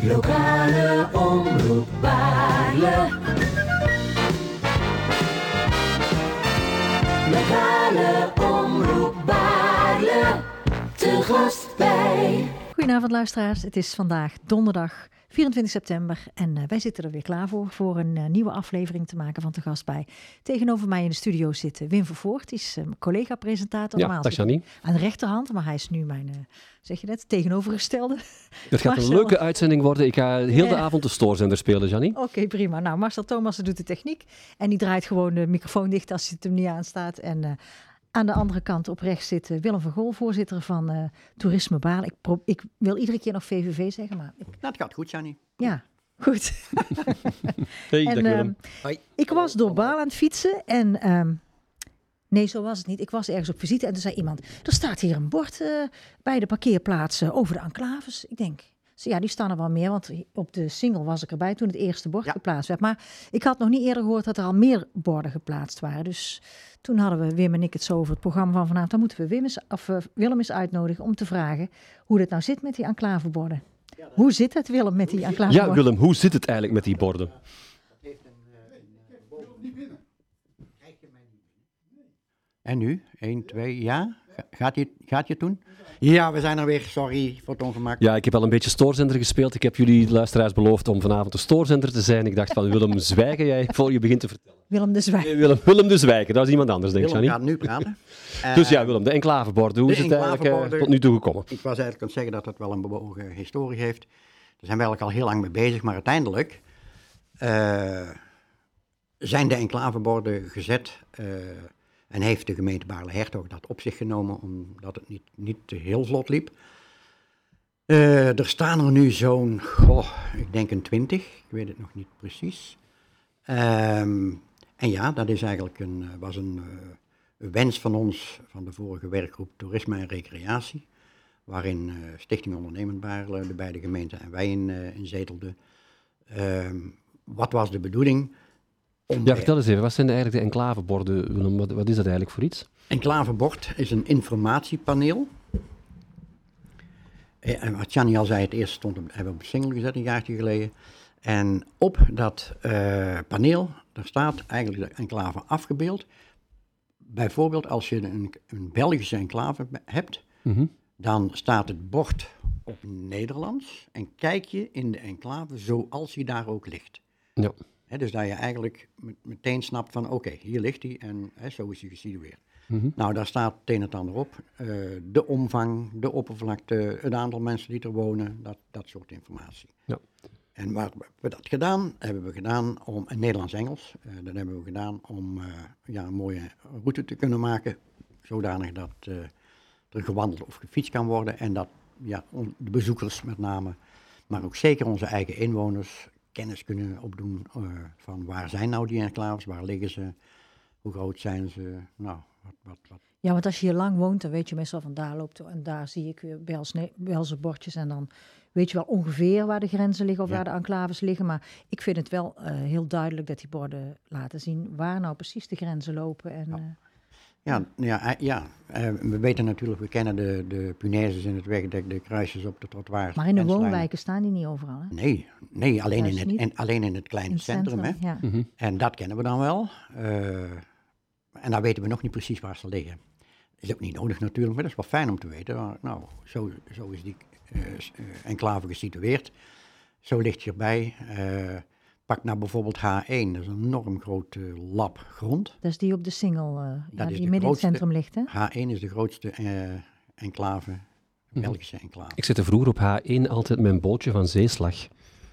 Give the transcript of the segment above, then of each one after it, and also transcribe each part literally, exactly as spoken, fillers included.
Lokale omroep Baarle. Lokale omroep Baarle. Te gast bij. Goedenavond luisteraars, het is vandaag donderdag vierentwintig september en uh, wij zitten er weer klaar voor, voor een uh, nieuwe aflevering te maken van Te Gast Bij. Tegenover mij in de studio zit uh, Wim Vervoort, die is uh, collega-presentator. Ja, dag Jannie. Aan de rechterhand, maar hij is nu mijn, uh, zeg je net, tegenovergestelde. Het gaat Marcel. een leuke uitzending worden. Ik ga heel de Ja. avond de stoorzender spelen, Jannie. Oké, okay, prima. Nou, Marcel Thomassen doet de techniek en die draait gewoon de microfoon dicht als het hem niet aanstaat. En uh, aan de andere kant op rechts zit uh, Willem van Gool, voorzitter van uh, Toerisme Baarle. Ik, pro- ik wil iedere keer nog V V V zeggen, maar... Ik... Dat gaat goed, Jannie. Ja, goed. Hey, en, dag Willem. um, Hoi. ik was door Baarle aan het fietsen en... Um, nee, zo was het niet. Ik was ergens op visite en toen zei iemand... Er staat hier een bord uh, bij de parkeerplaatsen over de enclaves. Ik denk... Ja, die staan er wel meer, want op de single was ik erbij toen het eerste bord ja. geplaatst werd. Maar ik had nog niet eerder gehoord dat er al meer borden geplaatst waren. Dus toen hadden we Wim en ik het zo over het programma van vanavond. Dan moeten we Wim eens, of, uh, Willem eens uitnodigen om te vragen hoe het nou zit met die enclaveborden. Ja, dat... Hoe zit het, Willem, met die enclaveborden? Ja, Willem, hoe zit het eigenlijk met die borden? Dat heeft een... Uh, een uh, boven... niet binnen. Krijg je mij niet binnen? En nu? één, twee, ja? Gaat je, gaat je het doen? Ja, we zijn er weer. Sorry voor het ongemak. Ja, ik heb al een beetje stoorzender gespeeld. Ik heb jullie luisteraars beloofd om vanavond de stoorzender te zijn. Ik dacht van, Willem, zwijgen jij voor je begint te vertellen. Willem de Zwijgen. Nee, Willem, Willem de Zwijgen, dat is iemand anders, denk ik, Willem Jannie. gaat nu praten. uh, Dus ja, Willem, de enclaveborden, hoe is het eigenlijk uh, tot nu toe gekomen? Ik was eigenlijk aan het zeggen dat het wel een bewogen historie heeft. Daar zijn we eigenlijk al heel lang mee bezig, maar uiteindelijk uh, zijn de enclaveborden gezet... Uh, En heeft de gemeente Baarle-Hertog dat op zich genomen, omdat het niet, niet heel vlot liep. Uh, er staan er nu zo'n, goh, ik denk een twintig, ik weet het nog niet precies. Um, en ja, dat is eigenlijk een, was een, uh, een wens van ons, van de vorige werkgroep Toerisme en Recreatie, waarin uh, Stichting Ondernemend Baarle, de beide gemeenten en wij in, uh, in zetelden. Um, wat was de bedoeling? Ja, vertel eens even, wat zijn eigenlijk de enclaveborden, Willem? Wat, wat is dat eigenlijk voor iets? Enclavebord is een informatiepaneel. En wat Jannie al zei, het eerste stond op, hebben we op een single gezet een jaartje geleden. En op dat uh, paneel, daar staat eigenlijk de enclave afgebeeld. Bijvoorbeeld als je een, een Belgische enclave hebt, mm-hmm. dan staat het bord op Nederlands en kijk je in de enclave zoals die daar ook ligt. Ja. He, dus dat je eigenlijk met, meteen snapt van, oké, okay, hier ligt hij en he, zo is hij gesitueerd. Mm-hmm. Nou, daar staat het een en het ander op. Uh, de omvang, de oppervlakte, het aantal mensen die er wonen, dat, dat soort informatie. Ja. En waar hebben we dat gedaan? Hebben we gedaan om, in Nederlands-Engels, uh, dat hebben we gedaan om uh, ja, een mooie route te kunnen maken, zodanig dat uh, er gewandeld of gefietst kan worden en dat ja, on, de bezoekers met name, maar ook zeker onze eigen inwoners, kennis kunnen opdoen uh, van waar zijn nou die enclaves, waar liggen ze, hoe groot zijn ze, nou, wat, wat, wat. Ja, want als je hier lang woont, dan weet je meestal van daar loopt en daar zie ik weer Belse, Belse bordjes en dan weet je wel ongeveer waar de grenzen liggen of ja. waar de enclaves liggen. Maar ik vind het wel uh, heel duidelijk dat die borden laten zien waar nou precies de grenzen lopen. En, ja. Uh, Ja, ja, ja. Uh, we weten natuurlijk, we kennen de, de punaises in het wegdek, de kruisjes op de trottoirs. Maar in de woonwijken staan die niet overal, hè? Nee, nee alleen, in het, en, alleen in het kleine in het centrum, centrum, hè. Ja. Mm-hmm. En dat kennen we dan wel. Uh, en dan weten we nog niet precies waar ze liggen. Is ook niet nodig natuurlijk, maar dat is wel fijn om te weten. Maar, nou, zo, zo is die uh, uh, enclave gesitueerd. Zo ligt je erbij. Uh, Pak nou bijvoorbeeld H één, dat is een enorm grote lap grond. Dat is die op de single, uh, ja, die midden in het centrum ligt, hè? H één is de grootste uh, enclave, Belgische enclave. Ik zette vroeger op H één altijd mijn bootje van zeeslag.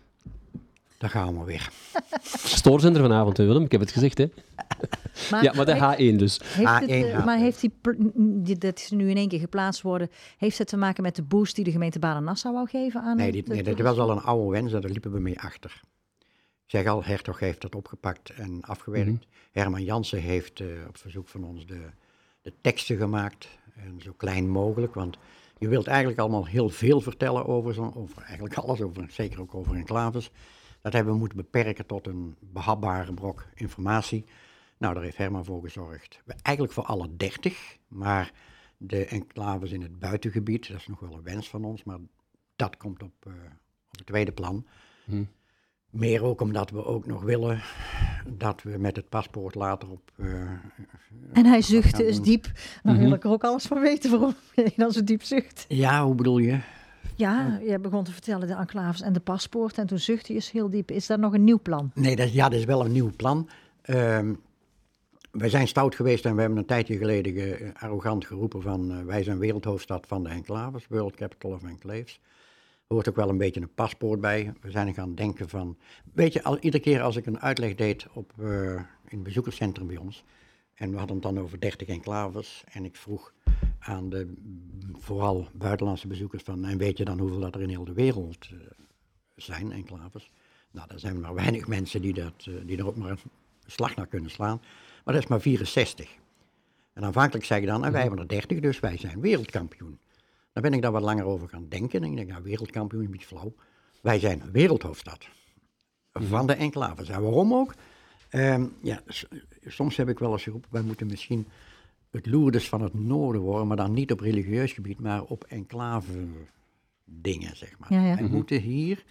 Daar gaan we weer. Stoorzender vanavond, hè, Willem, ik heb het gezegd, hè? Maar, ja, maar de H één dus. Heeft H één, het, uh, H één. Maar heeft die, die, dat is nu in één keer geplaatst worden, heeft het te maken met de boost die de gemeente Baarle-Nassau wou geven aan Nee, het, die, nee dat was al een oude wens en daar liepen we mee achter. Ik zeg al, Hertog heeft dat opgepakt en afgewerkt. Mm-hmm. Herman Jansen heeft uh, op verzoek van ons de, de teksten gemaakt. En zo klein mogelijk, want je wilt eigenlijk allemaal heel veel vertellen over, zo, over eigenlijk alles, over, zeker ook over enclaves. Dat hebben we moeten beperken tot een behapbare brok informatie. Nou, daar heeft Herman voor gezorgd. Eigenlijk voor alle dertig, maar de enclaves in het buitengebied, dat is nog wel een wens van ons, maar dat komt op, uh, op het tweede plan. Hm. Meer ook omdat we ook nog willen dat we met het paspoort later op... Uh, En hij zuchtte eens doen. diep. Nou Mhm. wil ik er ook alles van weten waarom je dan zo diep zucht. Ja, hoe bedoel je? Ja, je begon te vertellen de enclaves en de paspoort. En toen zuchtte je eens heel diep. Is daar nog een nieuw plan? Nee, dat, ja, dat is wel een nieuw plan. Um, wij zijn stout geweest en we hebben een tijdje geleden ge, arrogant geroepen van... Uh, wij zijn wereldhoofdstad van de enclaves, World Capital of Enclaves. Er hoort ook wel een beetje een paspoort bij. We zijn gaan denken van... Weet je, al, iedere keer als ik een uitleg deed op, uh, in het bezoekerscentrum bij ons... en we hadden het dan over dertig enclaves... en ik vroeg aan de vooral buitenlandse bezoekers van... en weet je dan hoeveel dat er in heel de wereld uh, zijn, enclaves? Nou, er zijn maar weinig mensen die, dat, uh, die er ook maar een slag naar kunnen slaan. Maar dat is maar vierenzestig. En aanvankelijk zei ik dan, en wij hebben er dertig, dus wij zijn wereldkampioen. Dan ben ik daar wat langer over gaan denken. En ik denk, nou, wereldkampioen, een beetje flauw. Wij zijn wereldhoofdstad van de enclaves. En waarom ook? Um, ja, s- soms heb ik wel eens geroepen, wij moeten misschien het Lourdes van het noorden worden, maar dan niet op religieus gebied, maar op enclave dingen, zeg maar. Ja, ja. Wij moeten hier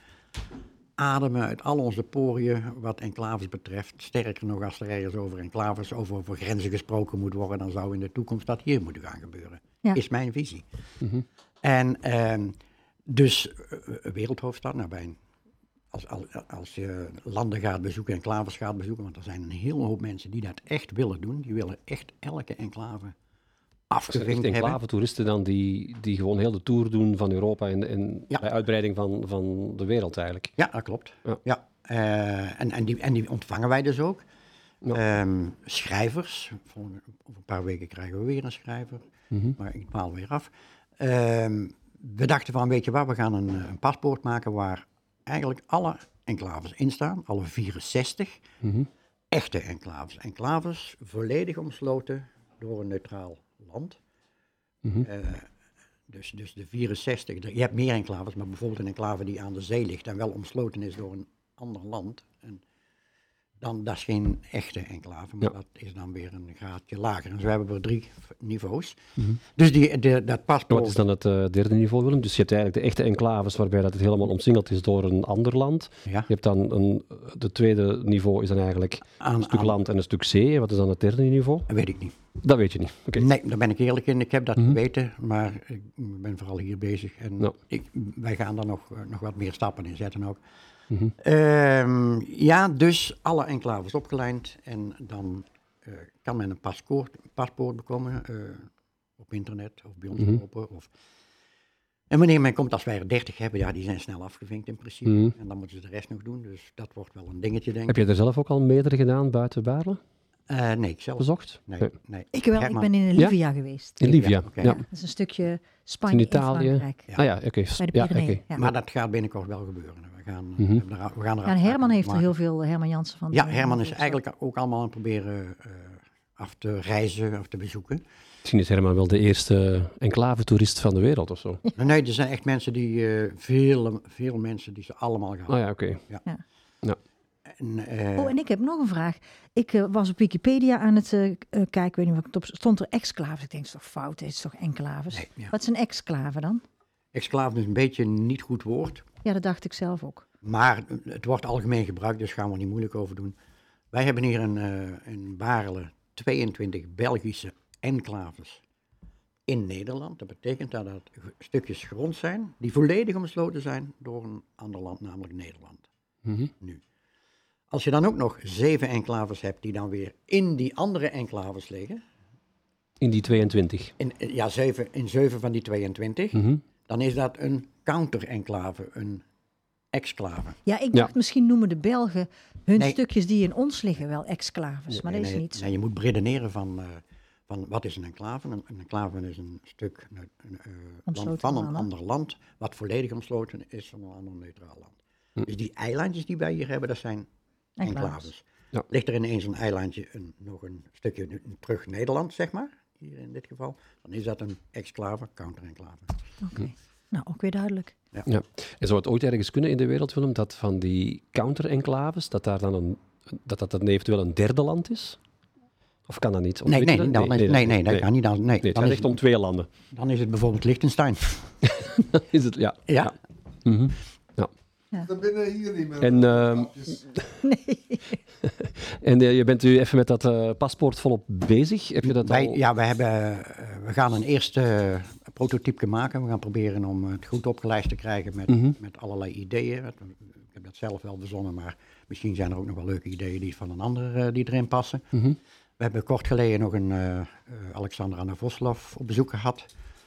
ademen uit al onze poriën wat enclaves betreft. Sterker nog, als er ergens over enclaves, over, over grenzen gesproken moet worden, dan zou in de toekomst dat hier moeten gaan gebeuren. Ja. Is mijn visie. Mhm. En um, dus uh, wereldhoofdstad, nou bij een, als, als, als je landen gaat bezoeken, enclaves gaat bezoeken, want er zijn een hele hoop mensen die dat echt willen doen. Die willen echt elke enclave Dat zijn afgevinkt echt hebben. enclave toeristen dan die, die gewoon heel de tour doen van Europa en, en Ja. bij uitbreiding van, van de wereld eigenlijk. Ja, dat klopt. Ja. Ja. Uh, en, en, die, en die ontvangen wij dus ook. Ja. Um, schrijvers, volgende, over een paar weken krijgen we weer een schrijver, Mhm. maar ik dwaal weer af. Um, we dachten van, weet je wat, we gaan een, een paspoort maken waar eigenlijk alle enclaves in staan, alle vierenzestig, Mhm. echte enclaves. Enclaves volledig omsloten door een neutraal land. Mhm. Uh, dus, dus de vierenzestig, de- je hebt meer enclaves, maar bijvoorbeeld een enclave die aan de zee ligt en wel omsloten is door een ander land. En dan, dat is geen echte enclave, maar Ja. dat is dan weer een graadje lager. En zo hebben we er drie v- niveaus. Mhm. Dus die, de, dat paspoort... Wat is dan het uh, derde niveau, Willem? Dus je hebt eigenlijk de echte enclaves waarbij dat het helemaal omsingeld is door een ander land. Ja, Je hebt dan een, de tweede niveau is dan eigenlijk aan, een stuk aan- land en een stuk zee. Wat is dan het derde niveau? weet ik niet. Dat weet je niet. Oké. Nee, daar ben ik eerlijk in. Ik heb dat Mhm. geweten, maar ik ben vooral hier bezig. En Ja. ik, wij gaan daar nog, uh, nog wat meer stappen in zetten ook. Mhm. Um, ja, dus alle enclaves opgelijnd en dan uh, kan men een paspoort, paspoort bekomen uh, op internet of bij ons Mhm. kopen. Of... En wanneer men komt, als wij er dertig hebben, ja, die zijn snel afgevinkt in principe. Mhm. En dan moeten ze de rest nog doen, dus dat wordt wel een dingetje, denk Heb ik. je er zelf ook al meerdere gedaan buiten Baarle? Uh, nee, ik zelf. Bezocht? Nee, Nee. nee. Ik wel, ik Herman. ben in Livia geweest. In Livia, Livia. oké. Ja. Dat is een stukje In Spanje in Italië. Frankrijk. Ja. Ah ja, oké. Bij de Ja, Pyreneeën. oké. ja. Maar dat gaat binnenkort wel gebeuren. We gaan, uh, Mhm. we hebben er- we gaan er Ja, en Herman heeft er maken. heel veel, Herman Jansen van. Ja, de- Herman is zo. eigenlijk ook allemaal aan het proberen uh, af te reizen of te bezoeken. Misschien is Herman wel de eerste enclave-toerist van de wereld of zo. Nee, nee, er zijn echt mensen die, uh, veel, veel mensen die ze allemaal gaan. Ah ja, oké. En, uh, Oh, en ik heb nog een vraag. Ik uh, was op Wikipedia aan het uh, uh, kijken, ik weet niet wat het op stond er exclaves. Ik denk, het is toch fout, het is toch enclaves? Nee, ja. Wat is een exclave dan? exclave is een beetje een niet goed woord, Ja, dat dacht ik zelf ook. maar het wordt algemeen gebruikt, dus gaan we er niet moeilijk over doen. Wij hebben hier in, uh, in Baarle tweeëntwintig Belgische enclaves in Nederland. Dat betekent dat het stukjes grond zijn die volledig omsloten zijn door een ander land, namelijk Nederland. Mhm. Nu. Als je dan ook nog zeven enclaves hebt die dan weer in die andere enclaves liggen, In die tweeëntwintig. in, ja, zeven, in zeven van die tweeëntwintig, Mhm. dan is dat een counter-enclave, een exclave. Ja, ik Ja. dacht misschien noemen de Belgen hun Nee. stukjes die in ons liggen wel exclaves, maar Nee, dat is nee, niet zo. nee, je moet redeneren van, uh, van wat is een enclave. Een, een enclave is een stuk uh, uh, Omsloten land van een landen. ander land, wat volledig omsloten is van een ander neutraal land. Hm. Dus die eilandjes die wij hier hebben, dat zijn Enclaves. enclaves. Ja. Ligt er ineens een eilandje, een, nog een stukje nu- terug Nederland, zeg maar, hier in dit geval, dan is dat een exclave, counter-enclave. Oké. Nou, ook weer duidelijk. Ja. En zou het ooit ergens kunnen in de wereld, Willem, dat van die counter-enclaves, dat daar dan een, dat dat dan eventueel een derde land is? Of kan dat niet? Of Nee, weet nee, je nee, dat? dan is- nee, nee, dat kan niet. Dan, nee, Nee, het dan, gaat is, echt om twee landen. dan is het bijvoorbeeld Liechtenstein. is het, ja. Ja. Mhm. Ze binnen hier niet meer. En, ehm, Nee. en uh, je bent u even met dat uh, paspoort volop bezig. Heb je dat wij, al? Ja, wij hebben, uh, we gaan een eerste uh, prototype maken. We gaan proberen om het goed opgelijst te krijgen met, mm-hmm. met allerlei ideeën. Ik heb dat zelf wel verzonnen, maar misschien zijn er ook nog wel leuke ideeën die van een ander uh, die erin passen. Mm-hmm. We hebben kort geleden nog een uh, uh, Alexandra Anna Voslov op bezoek gehad.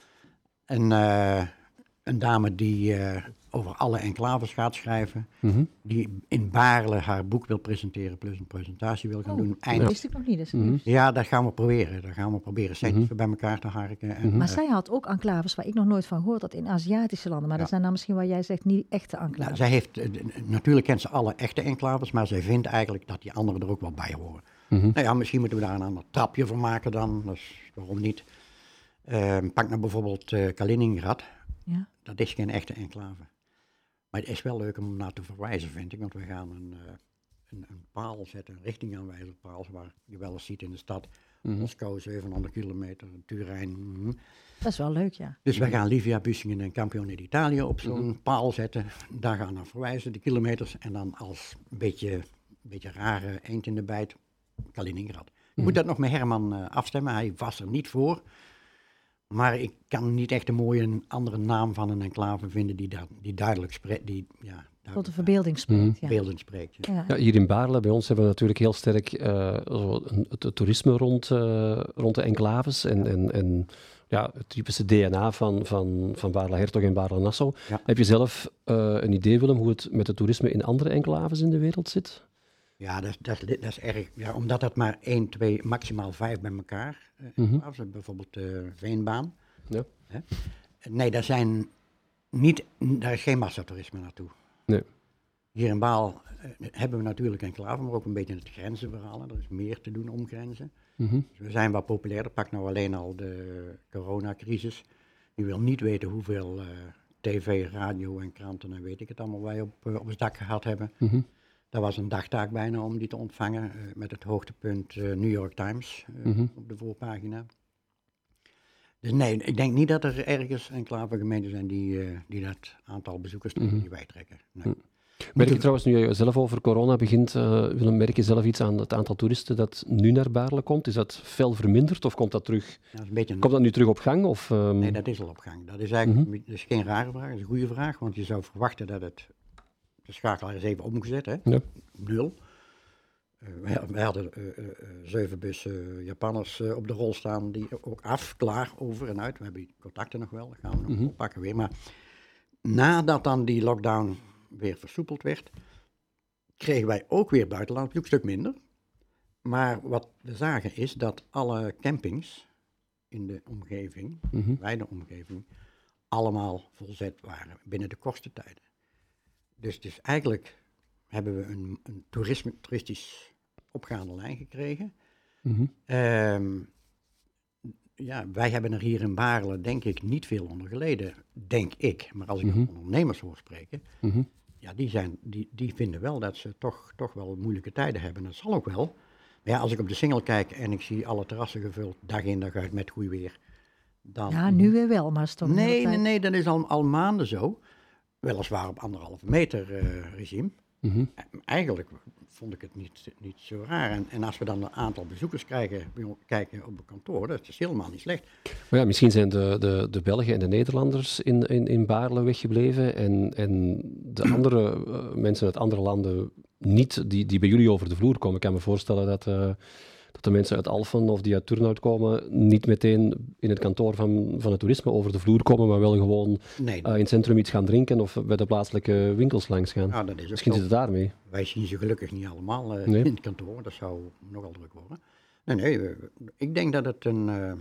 En uh, een dame die uh, over alle enclaves gaat schrijven. Mm-hmm. Die in Baarle haar boek wil presenteren, plus een presentatie wil gaan oh, doen. Eind... Dat wist ik nog niet. Dus mm-hmm. Ja, dat gaan we proberen. Dat gaan we proberen centjes mm-hmm. bij elkaar te harken. En, mm-hmm. Maar uh, zij had ook enclaves waar ik nog nooit van gehoord had in Aziatische landen. Maar ja. dat zijn dan misschien waar jij zegt niet echte enclaves. Nou, zij heeft, uh, natuurlijk kent ze alle echte enclaves, maar zij vindt eigenlijk dat die anderen er ook wel bij horen. Mm-hmm. Nou ja, misschien moeten we daar een ander trapje voor maken dan. Dus waarom niet? Uh, pak nou bijvoorbeeld uh, Kaliningrad. Ja. Dat is geen echte enclave. Maar het is wel leuk om naar te verwijzen, vind ik. Want we gaan een, uh, een, een paal zetten, een richtingaanwijzerpaal, waar je wel eens ziet in de stad. Mm-hmm. Moskou, zevenhonderd kilometer, Turijn. Mm-hmm. Dat is wel leuk, ja. Dus we gaan Livia, Bussingen en Campione d'Italia op zo'n mm-hmm. paal zetten. Daar gaan we naar verwijzen, de kilometers. En dan als een beetje, een beetje rare eend in de bijt, Kaliningrad. Je mm-hmm. moet dat nog met Herman uh, afstemmen. Hij was er niet voor. Maar ik kan niet echt een mooie andere naam van een enclave vinden die, da- die duidelijk spreekt. Die, ja, tot de verbeelding spreekt. Mm-hmm. Ja. Verbeelding spreekt, ja. Ja. Ja, hier in Baarle, bij ons hebben we natuurlijk heel sterk uh, zo een, het, het toerisme rond, uh, rond de enclaves. En, en, en ja, het typische D N A van, van, van Baarle-Hertog en Baarle-Nassau. Ja. Heb je zelf uh, een idee, Willem, hoe het met het toerisme in andere enclaves in de wereld zit? Ja, dat, dat, dat is erg. Ja, omdat dat maar één, twee, maximaal vijf bij elkaar uh, mm-hmm. enclaves, bijvoorbeeld de uh, Veenbaan. Ja. Hè? Nee, daar, zijn niet, daar is geen massatoerisme naartoe. Nee. Hier in Baal uh, hebben we natuurlijk enclaven, maar ook een beetje het grenzenverhaal. Er is meer te doen om grenzen. Mm-hmm. Dus we zijn wat populairder. Pak nou alleen al de coronacrisis. Je wil niet weten hoeveel uh, tv, radio en kranten en weet ik het allemaal wij op, uh, op het dak gehad hebben. Mm-hmm. Dat was een dagtaak bijna om die te ontvangen. Uh, met het hoogtepunt uh, New York Times uh, mm-hmm. op de voorpagina. Dus nee, ik denk niet dat er ergens enclave gemeenten zijn die, uh, die dat aantal bezoekers mm-hmm. die wij trekken. Nee. Mm. Merk je trouwens, nu je zelf over corona begint, uh, Willem, merk je zelf iets aan het aantal toeristen dat nu naar Baarle komt? Is dat fel verminderd of komt dat terug? Dat is een beetje een... Komt dat nu terug op gang? Of, um... Nee, dat is al op gang. Dat is eigenlijk mm-hmm. dat is geen rare vraag, dat is een goede vraag, want je zou verwachten dat het... De schakelaar is even omgezet, hè? Ja. Nul. Uh, wij, wij hadden uh, uh, zeven bussen uh, Japanners uh, op de rol staan, die ook af, klaar, over en uit. We hebben die contacten nog wel, dat gaan we nog mm-hmm. oppakken weer. Maar nadat dan die lockdown weer versoepeld werd, kregen wij ook weer buitenland, een stuk minder. Maar wat we zagen is dat alle campings in de omgeving, mm-hmm. wijde omgeving, allemaal volzet waren binnen de kortste tijden. Dus, dus eigenlijk hebben we een, een toerisme, toeristisch opgaande lijn gekregen. Mm-hmm. Um, ja, wij hebben er hier in Baarle denk ik niet veel onder geleden, denk ik. Maar als ik mm-hmm. ondernemers hoor spreken, mm-hmm. ja, die, zijn, die, die vinden wel dat ze toch, toch wel moeilijke tijden hebben. Dat zal ook wel. Maar ja, als ik op de Singel kijk en ik zie alle terrassen gevuld, dag in dag uit met goed weer. Dan, ja, nu weer wel, maar is toch nee, nee, nee, dat is al, al maanden zo. Weliswaar op anderhalve meter uh, regime. Mm-hmm. Eigenlijk vond ik het niet, niet zo raar. En, en als we dan een aantal bezoekers krijgen, kijken op het kantoor, dat is helemaal niet slecht. Maar ja, misschien zijn de, de, de Belgen en de Nederlanders in, in, in Baarle weggebleven en, en de andere uh, mensen uit andere landen niet, die, die bij jullie over de vloer komen. Ik kan me voorstellen dat... Uh, dat de mensen uit Alphen of die uit Turnhout komen niet meteen in het kantoor van, van het toerisme over de vloer komen, maar wel gewoon nee, uh, in het centrum iets gaan drinken of bij de plaatselijke winkels langs gaan. Nou, dat is Misschien zit het daarmee. Wij zien ze gelukkig niet allemaal uh, nee. in het kantoor, dat zou nogal druk worden. Nee, nee, uh, ik denk dat het een... Uh,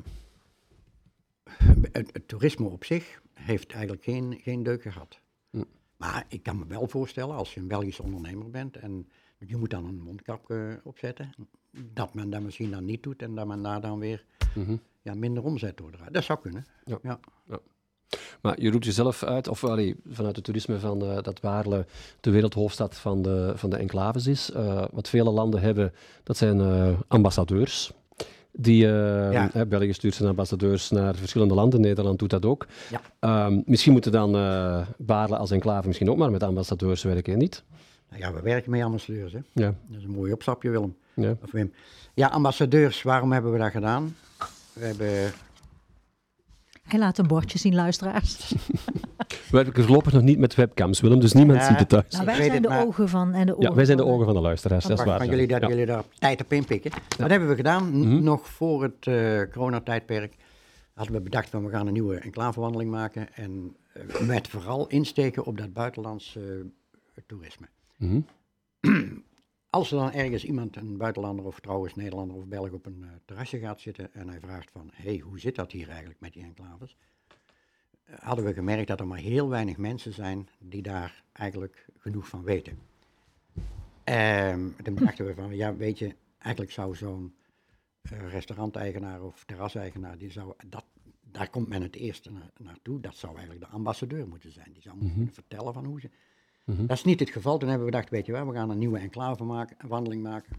het, het toerisme op zich heeft eigenlijk geen, geen deuk gehad. Hm. Maar ik kan me wel voorstellen, als je een Belgische ondernemer bent en je moet dan een mondkap uh, opzetten, dat men dat misschien dan niet doet en dat men daar dan weer mm-hmm. ja, minder omzet doordraait. Dat zou kunnen. Ja. Ja. Ja. Maar je roept jezelf uit, of allee, vanuit het toerisme van uh, dat Baarle de wereldhoofdstad van de, van de enclaves is. Uh, wat vele landen hebben, dat zijn uh, ambassadeurs. Die, uh, Ja. hè, België stuurt zijn ambassadeurs naar verschillende landen. Nederland doet dat ook. Ja. Um, misschien moeten dan uh, Baarle als enclave misschien ook maar met ambassadeurs werken, niet? Nou ja, we werken met ambassadeurs. Hè? Ja. Dat is een mooi opstapje, Willem. Ja. Of Wim. Ja, ambassadeurs, waarom hebben we dat gedaan? We hebben... Hij laat een bordje zien, luisteraars. We werken voorlopig nog niet met webcams, Willem, dus niemand Ja. ziet het thuis. Nou, wij Ik weet zijn het, de maar- ogen van en de oren Ja, wij zijn de van ogen van de luisteraars, dat is Van, waar. van Jan. jullie dat Ja. jullie daar tijd op inpikken. Wat hebben we gedaan? N- Mhm. Nog voor het uh, coronatijdperk hadden we bedacht van we gaan een nieuwe enclavewandeling maken. En uh, met vooral insteken op dat buitenlands uh, toerisme. Mhm. Als er dan ergens iemand, een buitenlander of trouwens Nederlander of Belg op een uh, terrasje gaat zitten en hij vraagt van, hé, hey, hoe zit dat hier eigenlijk met die enclaves? Uh, hadden we gemerkt dat er maar heel weinig mensen zijn die daar eigenlijk genoeg van weten. Um, toen dachten we van, ja, weet je, eigenlijk zou zo'n uh, restauranteigenaar of terraseigenaar, die zou, dat, daar komt men het eerste na, naartoe, dat zou eigenlijk de ambassadeur moeten zijn. Die zou moeten Mm-hmm. vertellen van hoe ze... Mm-hmm. Dat is niet het geval. Toen hebben we gedacht, weet je wel, we gaan een nieuwe enclave maken, een wandeling maken.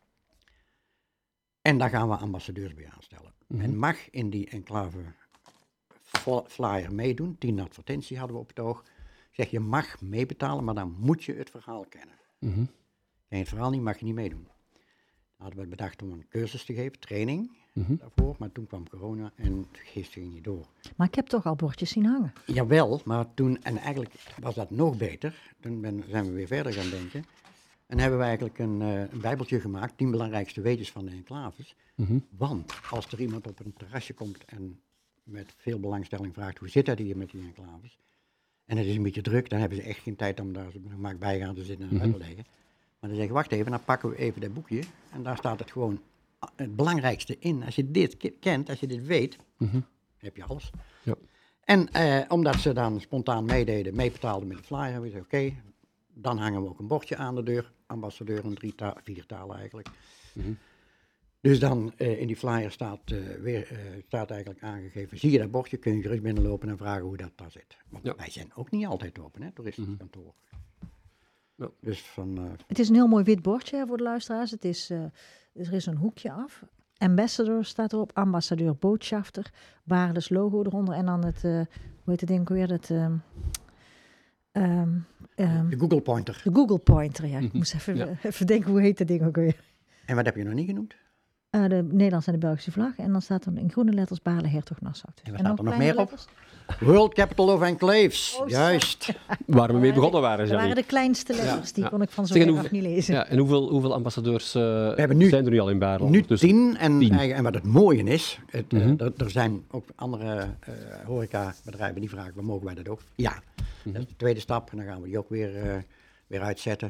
En daar gaan we ambassadeurs bij aanstellen. Mm-hmm. En mag in die enclave fl- flyer meedoen. Tien advertenties hadden we op het oog. Ik zeg, je mag meebetalen, maar dan moet je het verhaal kennen. Mhm. Ken je het verhaal niet, mag je niet meedoen. Dan hadden we bedacht om een cursus te geven, training Mhm. daarvoor. Maar toen kwam corona en het geest ging niet door. Maar ik heb toch al bordjes zien hangen. Jawel, maar toen, en eigenlijk was dat nog beter, toen ben, zijn we weer verder gaan denken. En hebben we eigenlijk een, uh, een bijbeltje gemaakt, tien belangrijkste wetens van de enclaves. Mhm. Want als er iemand op een terrasje komt en met veel belangstelling vraagt, hoe zit dat hier met die enclaves? En het is een beetje druk, dan hebben ze echt geen tijd om daar zo gemaakt bij gaan te zitten en uit te leggen. Maar dan zeg ik, wacht even, dan pakken we even dat boekje en daar staat het gewoon, uh, het belangrijkste in. Als je dit ke- kent, als je dit weet, Mhm. heb je alles. Ja. En eh, omdat ze dan spontaan meededen, meebetaalden met de flyer, hebben we gezegd, oké, dan hangen we ook een bordje aan de deur. Ambassadeur in drie ta- vier talen eigenlijk. Mhm. Dus dan uh, in die flyer staat, uh, weer, uh, staat eigenlijk aangegeven, zie je dat bordje, kun je gerust binnenlopen en vragen hoe dat daar zit. Want Ja. wij zijn ook niet altijd open, hè, toeristenkantoor. Ja. Dus van, uh, Het is een heel mooi wit bordje hè, voor de luisteraars. Het is, uh, er is een hoekje af. Ambassador staat erop, ambassadeur botschafter. Baarles logo eronder en dan het, uh, hoe heet het ding ook weer? Het, um, um, um, de Google Pointer. de Google Pointer, ja. Ik Mhm. moest even, Ja. even denken, hoe heet dat ding ook weer? En wat heb je nog niet genoemd? Uh, de Nederlandse en de Belgische vlag. En dan staat er in groene letters Baarle Hertog Nassau. En wat staat er nog kleine meer op? letters. World Capital of Enclaves, Oh, juist. Waar we mee Ja, begonnen waren, Dat Jannie. waren de kleinste letters, die ja. kon ik van zo Zeg, en ver af hoeveel- niet lezen. Ja, en hoeveel, hoeveel ambassadeurs uh, hebben nu- zijn er nu al in Baarle? Nu Dus- tien, en, tien. eigen- en wat het mooie is, het, eh, Mhm. er, er zijn ook andere uh, horecabedrijven die vragen, "Waar mogen wij dat ook?" Ja, Mhm. dat is de tweede stap en dan gaan we die ook weer, uh, weer uitzetten.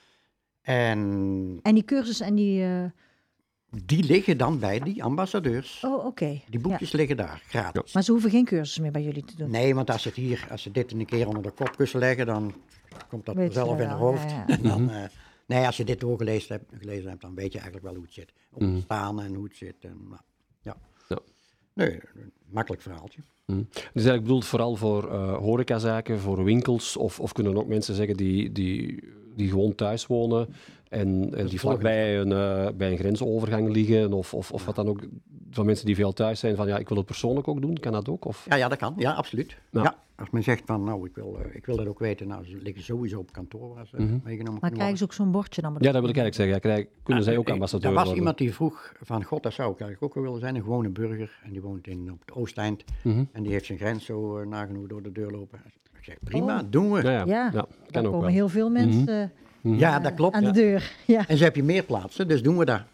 En En die cursus en die... uh, die liggen dan bij die ambassadeurs. Oh, oké. Die Ja. boekjes liggen daar, gratis. Maar ze hoeven geen cursus meer bij jullie te doen. Nee, want als ze het hier, als ze dit een keer onder de kopkussen leggen, dan komt dat Weet je vanzelf in wel, haar hoofd. ja, ja. En dan, uh, nee, als je dit doorgelezen hebt, gelezen hebt, dan weet je eigenlijk wel hoe het zit. Op Mhm. staan en hoe het zit. En, nou, ja. Ja. Nee, een makkelijk verhaaltje. Hm. Dus eigenlijk bedoeld vooral voor uh, horecazaken, voor winkels, of, of kunnen ook mensen zeggen die, die, die gewoon thuis wonen en, en die vlakbij een, uh, bij een grensovergang liggen, of, of, of wat dan ook, van mensen die veel thuis zijn, van ja, ik wil het persoonlijk ook doen, kan dat ook? Of? Ja, ja, dat kan. Ja, absoluut. Ja. Ja. Als men zegt van, nou, ik wil, uh, ik wil dat ook weten, nou, ze liggen sowieso op kantoor waar ze Mhm. meegenomen Maar kunnen krijgen ze ook zo'n bordje dan? Ja, dat wil ik eigenlijk zeggen. Ja, krijg, kunnen zij ook Ah, ambassadeur Er was worden? iemand die vroeg van, god, dat zou ik eigenlijk ook wel willen zijn, een gewone burger, en die woont in, op het Oosteind, Mhm. en die heeft zijn grens zo uh, nagenoeg door de deur lopen. Ik zeg, prima, Oh. doen we. Ja, ja. Ja, ja, Daar kan ook komen wel. heel veel mensen uh, Mhm. Ja, dat klopt. aan Ja. de deur. Ja, En zo heb je meer plaatsen, dus doen we dat.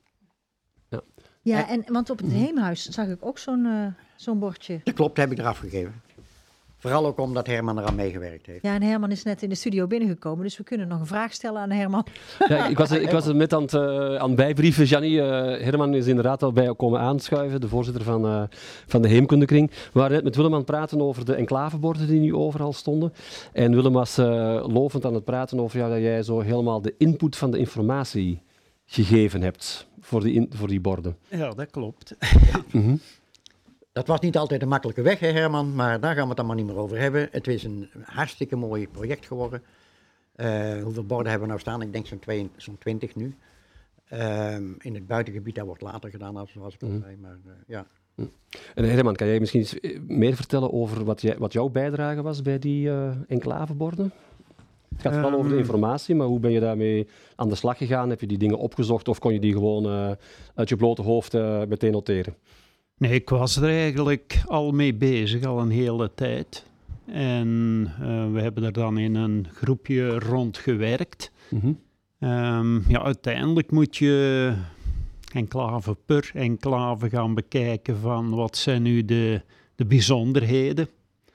ja en, want op het heemhuis zag ik ook zo'n uh, zo'n bordje. Dat klopt, heb ik eraf gegeven. Vooral ook omdat Herman eraan meegewerkt heeft. Ja, en Herman is net in de studio binnengekomen, dus we kunnen nog een vraag stellen aan Herman. Ja, ik was, er- ik was er net aan het, uh, aan het bijbrieven. Jannie, uh, Herman is inderdaad al bij komen aanschuiven, de voorzitter van, uh, van de Heemkundekring. We waren net met Willem aan het praten over de enclaveborden die nu overal stonden. En Willem was uh, lovend aan het praten over ja, dat jij zo helemaal de input van de informatie gegeven hebt voor die, in, voor die borden. Ja, dat klopt. Mhm. Dat was niet altijd een makkelijke weg, hè, Herman, maar daar gaan we het allemaal niet meer over hebben. Het is een hartstikke mooi project geworden. Uh, hoeveel borden hebben we nou staan? Ik denk zo'n twee- zo'n twintig nu. Um, in het buitengebied, dat wordt later gedaan, als, zoals ik al Mm. zei. Maar uh, ja. En Herman, kan jij misschien iets meer vertellen over wat, jij, wat jouw bijdrage was bij die uh, enclaveborden? Het gaat vooral um, over de informatie, maar hoe ben je daarmee aan de slag gegaan? Heb je die dingen opgezocht of kon je die gewoon uh, uit je blote hoofd uh, meteen noteren? Nee, ik was er eigenlijk al mee bezig, al een hele tijd. En uh, we hebben er dan in een groepje rond gewerkt. Mm-hmm. Um, ja, uiteindelijk moet je enclave per enclave gaan bekijken van wat zijn nu de, de bijzonderheden.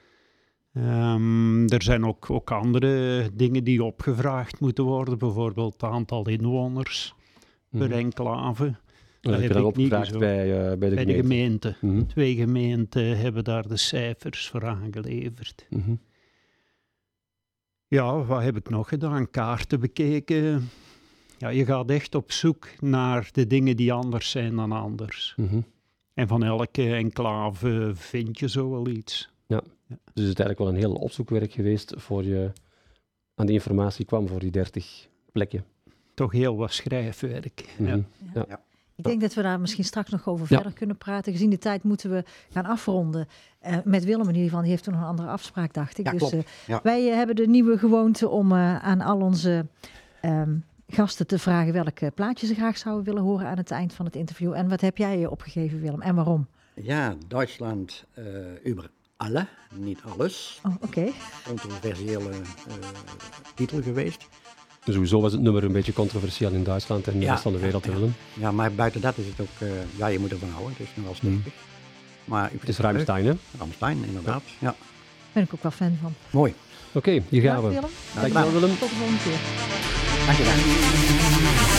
Um, er zijn ook, ook andere dingen die opgevraagd moeten worden, bijvoorbeeld het aantal inwoners mm-hmm. per enclave. Dat, dat heb je dan opgevraagd bij, uh, bij de bij gemeente? De gemeente. Mm-hmm. Twee gemeenten hebben daar de cijfers voor aangeleverd. Mm-hmm. Ja, wat heb ik nog gedaan? Kaarten bekeken. Ja, je gaat echt op zoek naar de dingen die anders zijn dan anders. Mm-hmm. En van elke enclave vind je zo wel iets. Ja. Ja. Dus het is eigenlijk wel een heel opzoekwerk geweest voor je aan die informatie kwam voor die dertig plekken. Toch heel wat schrijfwerk. Mm-hmm. Ja. Ja. Ja. Ik denk dat we daar misschien straks nog over Ja. verder kunnen praten. Gezien de tijd moeten we gaan afronden. Uh, met Willem in ieder geval, die heeft toen nog een andere afspraak, dacht ik. Ja, dus klopt. uh, Ja. wij uh, hebben de nieuwe gewoonte om uh, aan al onze um, gasten te vragen welke plaatjes ze graag zouden willen horen aan het eind van het interview. En wat heb jij opgegeven, Willem, en waarom? Ja, Duitsland uh, über alle, niet alles. Oh, oké. Okay. Controversiële uh, titel geweest. Dus sowieso was het nummer een beetje controversieel in Duitsland en de ja, rest van de wereld te ja. willen. Ja, maar buiten dat is het ook, uh, ja, je moet ervan houden, het is nog wel stevig. Mm. Maar het is Rammstein, hè? Rammstein, inderdaad, ja. Daar ben ik ook wel fan van. Mooi. Oké, okay, hier gaan Dank we. Willem. Dankjewel, Willem. Tot de volgende keer. Dank je wel.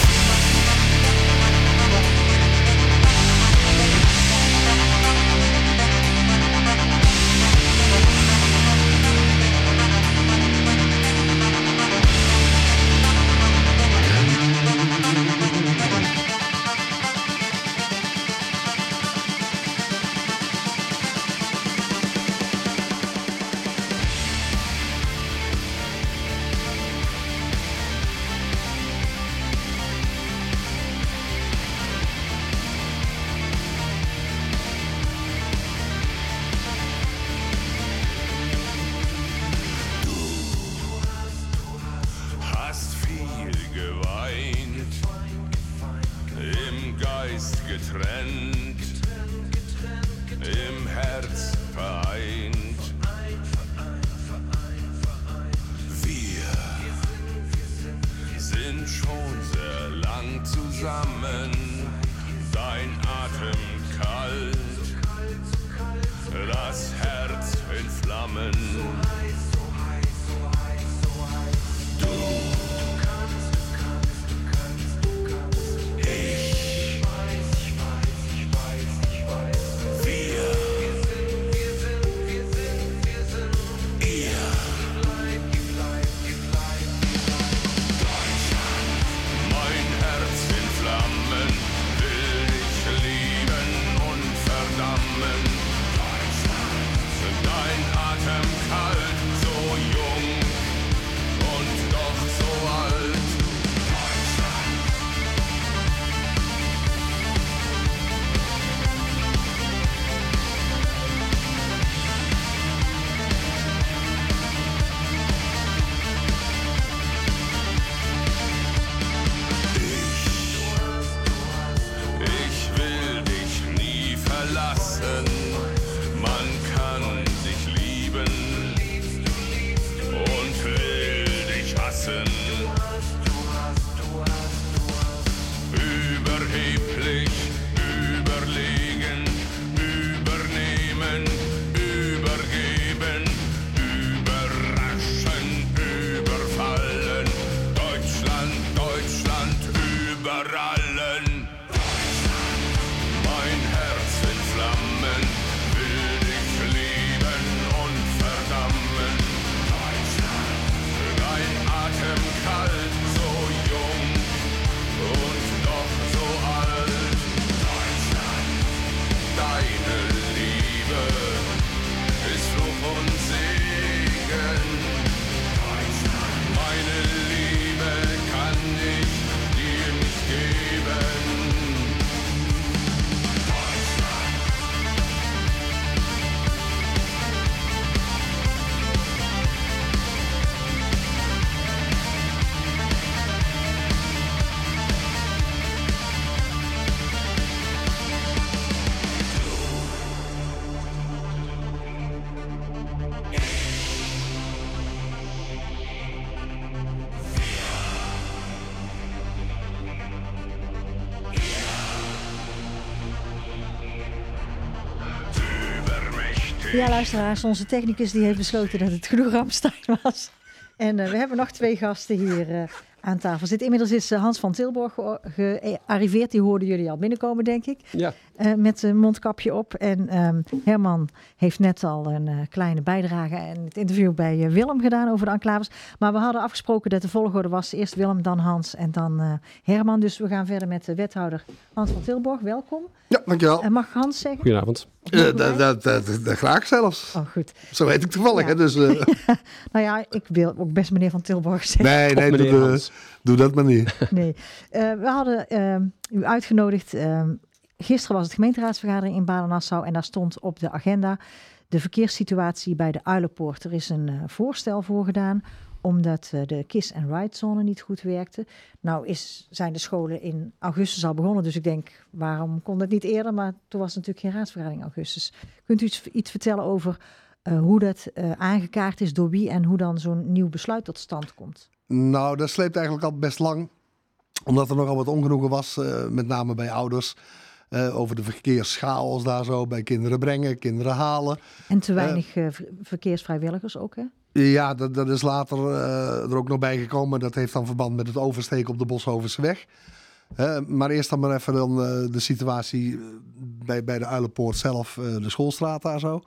Ja, luisteraars, onze technicus die heeft besloten dat het genoeg Rammstein was. En uh, we hebben nog twee gasten hier uh, aan tafel zitten. Inmiddels is uh, Hans van Tilborg gearriveerd. Die hoorden jullie al binnenkomen, denk ik. Ja. Uh, met een mondkapje op. En um, Herman heeft net al een uh, kleine bijdrage en het interview bij uh, Willem gedaan over de enclaves. Maar we hadden afgesproken dat de volgorde was eerst Willem, dan Hans en dan uh, Herman. Dus we gaan verder met de wethouder Hans van Tilborg. Welkom. Ja, dankjewel. Uh, mag Hans zeggen? Goedenavond. Uh, dat, dat, dat, dat graag zelfs. Oh, goed. Zo heet ik toevallig, Ja. hè. Dus, uh... Nou ja, ik wil ook best meneer van Tilborg zeggen. nee, nee, Of doe, meneer de- Hans. doe dat maar niet. Nee. Uh, we hadden uh, u uitgenodigd. Uh, gisteren was het gemeenteraadsvergadering in Balen-Nassau. En daar stond op de agenda de verkeerssituatie bij de Uilenpoort. Er is een uh, voorstel voor gedaan, omdat uh, de kiss- en ride-zone niet goed werkte. Nou is, zijn de scholen in augustus al begonnen. Dus ik denk, waarom kon dat niet eerder? Maar toen was natuurlijk geen raadsvergadering in augustus. Kunt u iets, iets vertellen over uh, hoe dat uh, aangekaart is, door wie en hoe dan zo'n nieuw besluit tot stand komt? Nou, dat sleept eigenlijk al best lang. Omdat er nogal wat ongenoegen was, uh, met name bij ouders. Uh, over de verkeerschaos daar zo, bij kinderen brengen, kinderen halen. En te weinig uh, ver- verkeersvrijwilligers ook, hè? Ja, dat, dat is later uh, er ook nog bij gekomen. Dat heeft dan verband met het oversteken op de Boshoverseweg. Uh, maar eerst dan maar even dan, uh, de situatie bij, bij de Uilenpoort zelf, uh, de schoolstraat daar zo.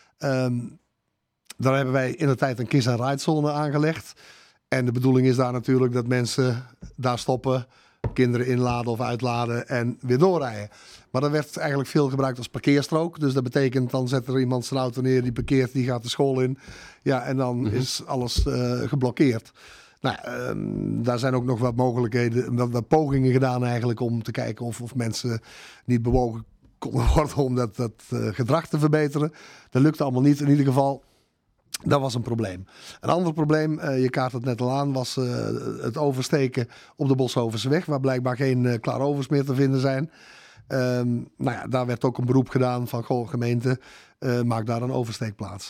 Um, daar hebben wij in de tijd een kiss- en ride-zone aangelegd. En de bedoeling is daar natuurlijk dat mensen daar stoppen, kinderen inladen of uitladen en weer doorrijden. Maar dat werd eigenlijk veel gebruikt als parkeerstrook. Dus dat betekent, dan zet er iemand zijn auto neer, die parkeert, die gaat de school in. Ja, en dan mm-hmm. is alles uh, geblokkeerd. Nou, um, daar zijn ook nog wat mogelijkheden, wat, wat pogingen gedaan eigenlijk om te kijken of, of mensen niet bewogen konden worden om dat, dat uh, gedrag te verbeteren. Dat lukte allemaal niet. In ieder geval, dat was een probleem. Een ander probleem, uh, je kaart het net al aan, was uh, het oversteken op de Boshoverseweg, waar blijkbaar geen uh, klaarovers meer te vinden zijn. Um, nou ja, daar werd ook een beroep gedaan van, goh, gemeente, uh, maak daar een oversteekplaats.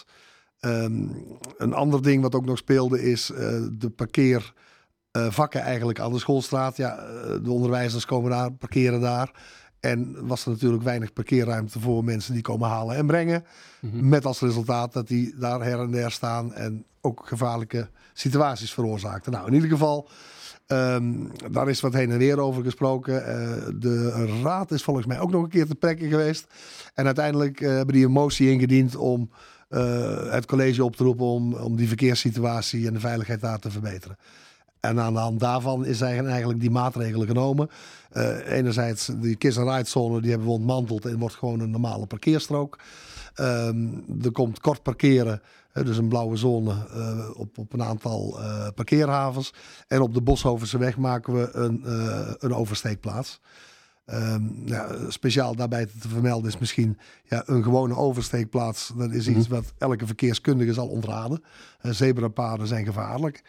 Um, een ander ding wat ook nog speelde is uh, de parkeervakken uh, eigenlijk aan de schoolstraat. Ja, uh, de onderwijzers komen daar, parkeren daar. En was er natuurlijk weinig parkeerruimte voor mensen die komen halen en brengen. Mm-hmm. Met als resultaat dat die daar her en der staan en ook gevaarlijke situaties veroorzaakten. Nou, in ieder geval, um, daar is wat heen en weer over gesproken. Uh, de raad is volgens mij ook nog een keer te plekke geweest. En uiteindelijk uh, hebben die een motie ingediend om uh, het college op te roepen om, om die verkeerssituatie en de veiligheid daar te verbeteren. En aan de hand daarvan is eigenlijk die maatregelen genomen. Uh, enerzijds die kiss- en ride-zone, die hebben we ontmanteld en wordt gewoon een normale parkeerstrook. Um, er komt kort parkeren, uh, dus een blauwe zone uh, op, op een aantal uh, parkeerhavens. En op de Boshoverseweg maken we een, uh, een oversteekplaats. Um, ja, speciaal daarbij te vermelden is misschien ja, een gewone oversteekplaats. Dat is iets wat elke verkeerskundige zal ontraden. Uh, zebrapaden zijn gevaarlijk.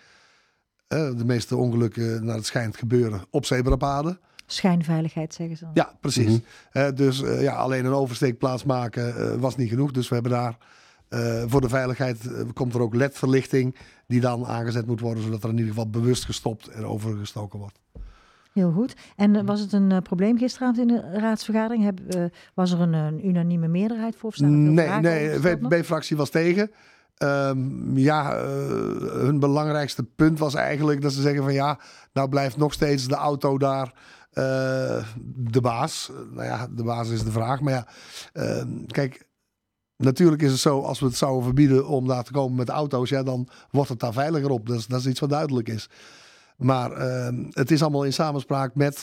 Uh, de meeste ongelukken, naar het schijnt, gebeuren op zebrapaden. Schijnveiligheid, zeggen ze dan. Ja, precies. Mm-hmm. Uh, dus uh, ja, alleen een oversteekplaats maken uh, was niet genoeg. Dus we hebben daar uh, voor de veiligheid uh, komt er ook L E D-verlichting die dan aangezet moet worden, zodat er in ieder geval bewust gestopt en overgestoken wordt. Heel goed. En uh, was het een uh, probleem gisteravond in de raadsvergadering? Heb, uh, was er een, een unanieme meerderheid voor? Of staan er veel Nee, vragen nee, over? V V B-fractie was tegen. Um, ja, uh, hun belangrijkste punt was eigenlijk dat ze zeggen van ja, nou blijft nog steeds de auto daar uh, de baas. Nou ja, de baas is de vraag. Maar ja, uh, kijk, natuurlijk is het zo, als we het zouden verbieden om daar te komen met auto's, ja, dan wordt het daar veiliger op. Dat is, dat is iets wat duidelijk is. Maar uh, het is allemaal in samenspraak met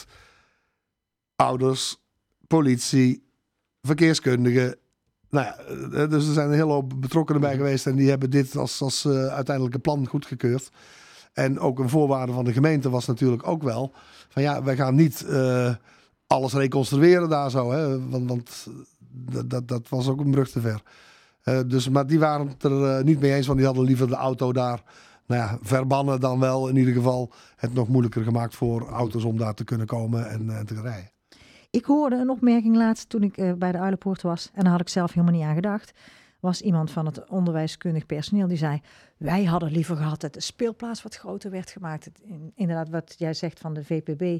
ouders, politie, verkeerskundigen. Nou ja, dus er zijn een hele hoop betrokkenen bij geweest en die hebben dit als, als uh, uiteindelijke plan goedgekeurd. En ook een voorwaarde van de gemeente was natuurlijk ook wel van ja, wij gaan niet uh, alles reconstrueren daar zo, hè, want, want dat, dat, dat was ook een brug te ver. Uh, dus, maar die waren het er uh, niet mee eens, want die hadden liever de auto daar nou ja, verbannen dan wel in ieder geval het nog moeilijker gemaakt voor auto's om daar te kunnen komen en uh, te rijden. Ik hoorde een opmerking laatst toen ik uh, bij de Uilenpoort was. En daar had ik zelf helemaal niet aan gedacht. Was iemand van het onderwijskundig personeel die zei, wij hadden liever gehad dat de speelplaats wat groter werd gemaakt. Het, in, inderdaad wat jij zegt van de V P B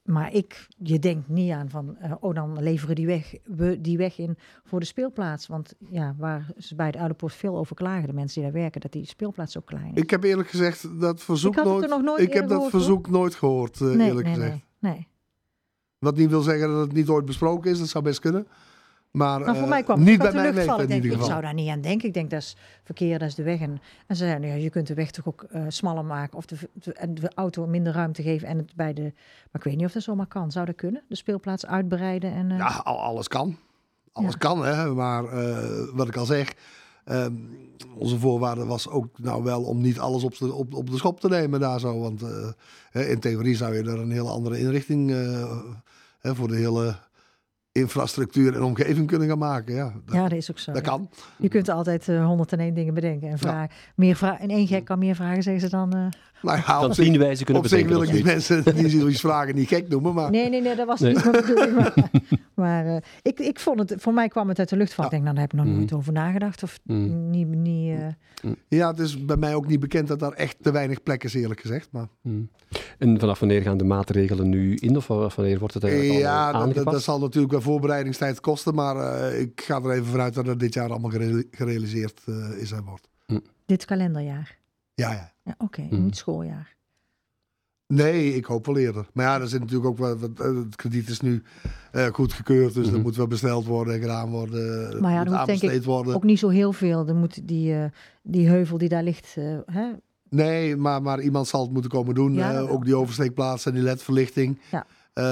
maar ik, je denkt niet aan van, uh, oh dan leveren die weg, we die weg in voor de speelplaats. Want ja, waar ze bij de Uilenpoort veel over klagen, de mensen die daar werken, dat die speelplaats zo klein is. Ik heb eerlijk gezegd dat verzoek Ik had het nooit, er nog nooit ik heb eerder dat gehoord, verzoek nooit gehoord, uh, nee, eerlijk nee, gezegd. nee, nee. Wat niet wil zeggen dat het niet ooit besproken is, dat zou best kunnen. Maar, Maar voor uh, mij kwam het niet uit bij de mij lucht vallen. weten Ik in denk, ieder ik geval. zou daar niet aan denken. Ik denk, dat is verkeer, dat is de weg. En, en ze zeiden, ja, je kunt de weg toch ook uh, smaller maken of de, de, en de auto minder ruimte geven. En het bij de, maar ik weet niet of dat zomaar kan. Zou dat kunnen? De speelplaats uitbreiden? En, uh... Ja, al- alles kan. Alles Ja. kan, hè. Maar uh, wat ik al zeg, um, onze voorwaarde was ook nou wel om niet alles op de, op, op de schop te nemen daar zo. Want uh, in theorie zou je er een hele andere inrichting uh, hè, voor de hele infrastructuur en omgeving kunnen gaan maken. Ja, dat, ja, dat is ook zo. dat ja. kan. Je kunt altijd honderd en één dingen bedenken. En vragen. Ja. Meer vra- in één gek kan meer vragen, zeggen ze dan. Uh... Nou ja, Dan op zich, tien wijzen kunnen op zich bedenken. wil ik die mensen die zoiets vragen niet gek noemen. Maar Nee, nee, nee, dat was Nee. niet mijn bedoeling. Maar, maar uh, ik, ik vond het, voor mij kwam het uit de lucht van. Ja. Ik denk, nou, daar heb ik nog Mm. nooit over nagedacht. Of Mm. niet. niet uh... ja, het is bij mij ook niet bekend dat daar echt te weinig plek is, eerlijk gezegd. Maar Hmm. En vanaf wanneer gaan de maatregelen nu in? Of vanaf wanneer wordt het eigenlijk ja, allemaal dat, dat, aangepast? dat zal natuurlijk wel voorbereidingstijd kosten. Maar uh, ik ga er even vanuit dat het dit jaar allemaal gere- gerealiseerd uh, is en wordt. Dit kalenderjaar. Ja, ja. Ja, Oké, okay, Mm. niet schooljaar. Nee, ik hoop wel eerder. Maar ja, er zit natuurlijk ook wel, wat, uh, het krediet is nu uh, goedgekeurd. Dus Mm-hmm. dat moet wel besteld worden en gedaan worden. Maar ja, moet er hoeft denk ik aanbesteed worden. ook niet zo heel veel. Er moet die, uh, die heuvel die daar ligt. Uh, hè? Nee, maar, maar iemand zal het moeten komen doen. Ja, uh, dat wel. ook die oversteekplaats en die L E D-verlichting. Ja.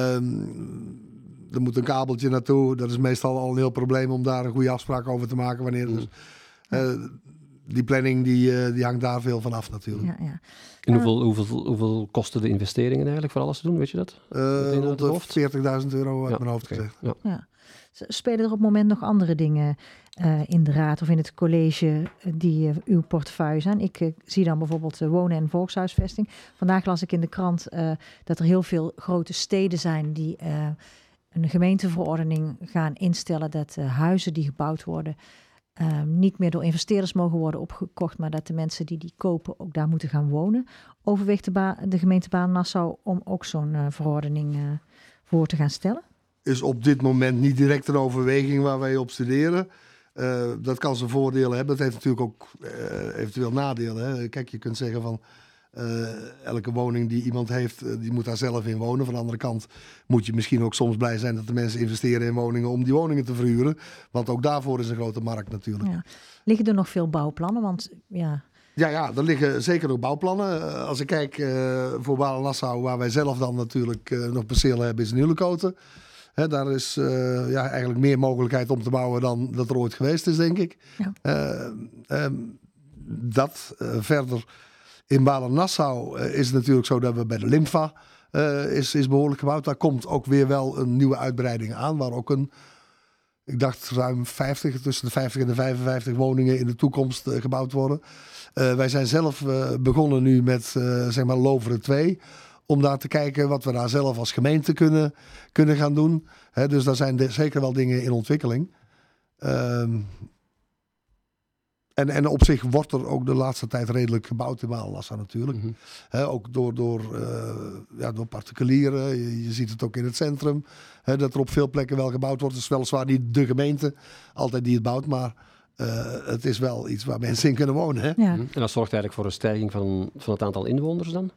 Um, er moet een kabeltje naartoe. Dat is meestal al een heel probleem om daar een goede afspraak over te maken. Wanneer Mm. dus, uh, die planning die, uh, die hangt daar veel van af natuurlijk. Ja, ja. En hoeveel, hoeveel, hoeveel kosten de investeringen eigenlijk voor alles te doen, weet je dat? Uh, Meteen uit rond het de hoofd? veertigduizend euro uit Ja, mijn hoofd oké. gezegd. Ja. Ja. Spelen er op het moment nog andere dingen uh, in de raad of in het college uh, die uh, uw portefeuille zijn? Ik uh, zie dan bijvoorbeeld uh, wonen en volkshuisvesting. Vandaag las ik in de krant uh, dat er heel veel grote steden zijn die uh, een gemeenteverordening gaan instellen dat uh, huizen die gebouwd worden uh, niet meer door investeerders mogen worden opgekocht, maar dat de mensen die die kopen ook daar moeten gaan wonen. Overweegt de, ba- de gemeente Baan-Nassau om ook zo'n uh, verordening uh, voor te gaan stellen? Is op dit moment niet direct een overweging waar wij op studeren. Uh, dat kan zijn voordelen hebben. Dat heeft natuurlijk ook uh, eventueel nadelen. Hè. Kijk, je kunt zeggen van uh, elke woning die iemand heeft, uh, die moet daar zelf in wonen. Van de andere kant moet je misschien ook soms blij zijn dat de mensen investeren in woningen om die woningen te verhuren. Want ook daarvoor is een grote markt natuurlijk. Ja. Liggen er nog veel bouwplannen? Want ja... Ja, ja, er liggen zeker nog bouwplannen. Uh, als ik kijk uh, voor Balen-Nassau, waar wij zelf dan natuurlijk uh, nog percelen hebben, is Nieuwlekoten. He, daar is uh, ja, eigenlijk meer mogelijkheid om te bouwen dan dat er ooit geweest is, denk ik. Ja. Uh, um, dat uh, verder in Balen-Nassau uh, is het natuurlijk zo dat we bij de Limfa uh, is, is behoorlijk gebouwd. Daar komt ook weer wel een nieuwe uitbreiding aan, waar ook een, ik dacht ruim vijftig, tussen de vijftig en de vijfenvijftig woningen in de toekomst uh, gebouwd worden. Uh, wij zijn zelf uh, begonnen nu met uh, zeg maar Loveren twee. Om daar te kijken wat we daar zelf als gemeente kunnen, kunnen gaan doen. He, dus daar zijn de, zeker wel dingen in ontwikkeling. Um, en, en op zich wordt er ook de laatste tijd redelijk gebouwd in Balen-Nassau natuurlijk. Mm-hmm. He, ook door, door, uh, ja, door particulieren. Je, je ziet het ook in het centrum. He, dat er op veel plekken wel gebouwd wordt. Het is weliswaar niet de gemeente altijd die het bouwt. Maar uh, het is wel iets waar mensen in kunnen wonen. Hè? Ja. Mm-hmm. En dat zorgt eigenlijk voor een stijging van, van het aantal inwoners dan?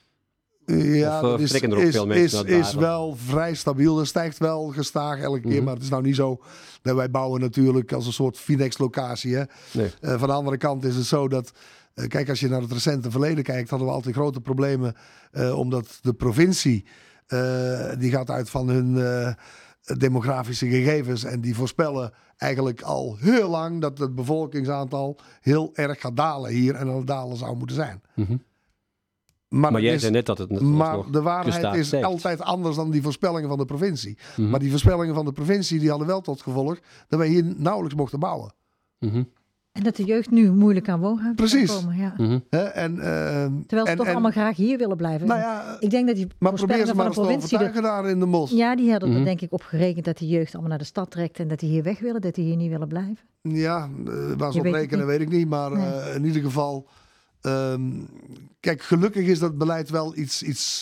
Ja, Of uh, dat is, vertrekken er ook is, veel mensen is, naar is daar? wel vrij stabiel. Dat stijgt wel gestaag elke keer. Mm-hmm. Maar het is nou niet zo dat wij bouwen natuurlijk als een soort Finex-locatie. Hè? Nee. Uh, van de andere kant is het zo dat... Uh, kijk, als je naar het recente verleden kijkt... hadden we altijd grote problemen. Uh, omdat de provincie... Uh, die gaat uit van hun uh, demografische gegevens. En die voorspellen eigenlijk al heel lang... dat het bevolkingsaantal heel erg gaat dalen hier. En aan het dalen zou moeten zijn. Mm-hmm. Maar, Maar jij is, zei net dat het net maar nog de waarheid gestaag is stijgt. altijd anders dan die voorspellingen van de provincie. Mm-hmm. Maar die voorspellingen van de provincie die hadden wel tot gevolg dat wij hier nauwelijks mochten bouwen. Mm-hmm. En dat de jeugd nu moeilijk aan woonruimte Precies. kan komen. Ja. Mm-hmm. Hè? En, uh, Terwijl ze en, toch en, allemaal graag hier willen blijven. Nou ja, Ik denk dat die maar probeer ze voorspellingen maar van de eens te provincie... overtuigen daar in de mos. Ja, die hadden Mhm. er denk ik op gerekend dat die jeugd allemaal naar de stad trekt en dat die hier weg willen, dat die hier niet willen blijven. Ja, uh, waar ze Je op weet het rekenen niet. weet ik niet. Maar Nee. uh, in ieder geval... Um, kijk, gelukkig is dat beleid wel iets, iets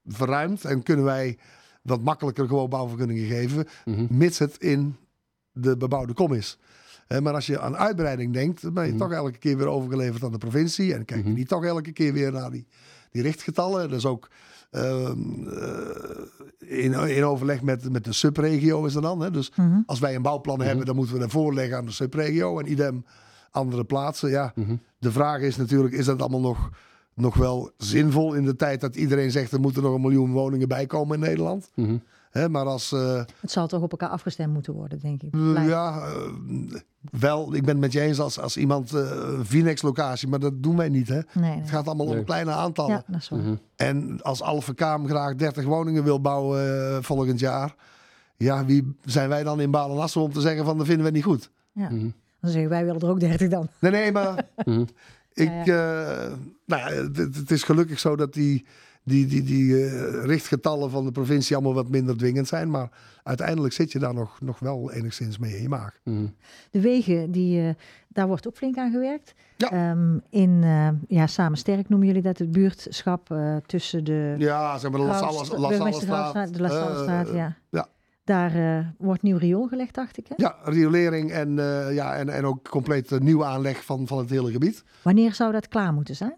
verruimd en kunnen wij wat makkelijker gewoon bouwvergunningen geven, Mhm. mits het in de bebouwde kom is. Eh, maar als je aan uitbreiding denkt, dan ben je Mhm. toch elke keer weer overgeleverd aan de provincie. En kijk je Mhm. niet toch elke keer weer naar die, die richtgetallen. Dat is ook ehm, eh, in, in overleg met, met de subregio is er dan. Hè? Dus Mhm. als wij een bouwplan Mhm. hebben, dan moeten we dat voorleggen aan de subregio. En idem andere plaatsen. Ja, Mhm. de vraag is natuurlijk, is dat allemaal nog, nog wel zinvol in de tijd dat iedereen zegt er moeten nog een miljoen woningen bij komen in Nederland? Mhm. Hè, maar als... eh, Het zal toch op elkaar afgestemd moeten worden, denk ik. Lijkt- ja, eh, wel, ik ben het met je eens als, als iemand eh, een Vinex-locatie, maar dat doen wij niet. Hè? Nee, nee. Het gaat allemaal Nee. om kleine aantallen. Ja, dat is waar. Mhm. En als Alphen Kaam graag dertig woningen wil bouwen eh, volgend jaar, ja, wie zijn wij dan in Balen-Nassau om te zeggen van dat vinden we niet goed? Ja. Mhm. Dan zeggen wij willen er ook dertig dan. Nee, nee, maar Mhm. ik, Ja, eh, nou ja, het, het is gelukkig zo dat die, die, die, die eh, richtgetallen van de provincie allemaal wat minder dwingend zijn, maar uiteindelijk zit je daar nog, nog wel enigszins mee in je maag. Mhm. De wegen, die, eh, daar wordt ook flink aan gewerkt. Ja. Ehm, in eh, ja, Samen Sterk noemen jullie dat, het buurtschap eh, tussen de Ja, zeg maar de La Salle- Grauwstra- La Burgemeester Sallestraat. Grauwstraat, de La Sallestraat, eh, ja. ja. Daar eh, wordt nieuw riool gelegd, dacht ik. Hè? Ja, riolering en, eh, ja, en, en ook compleet een nieuwe aanleg van, van het hele gebied. Wanneer zou dat klaar moeten zijn?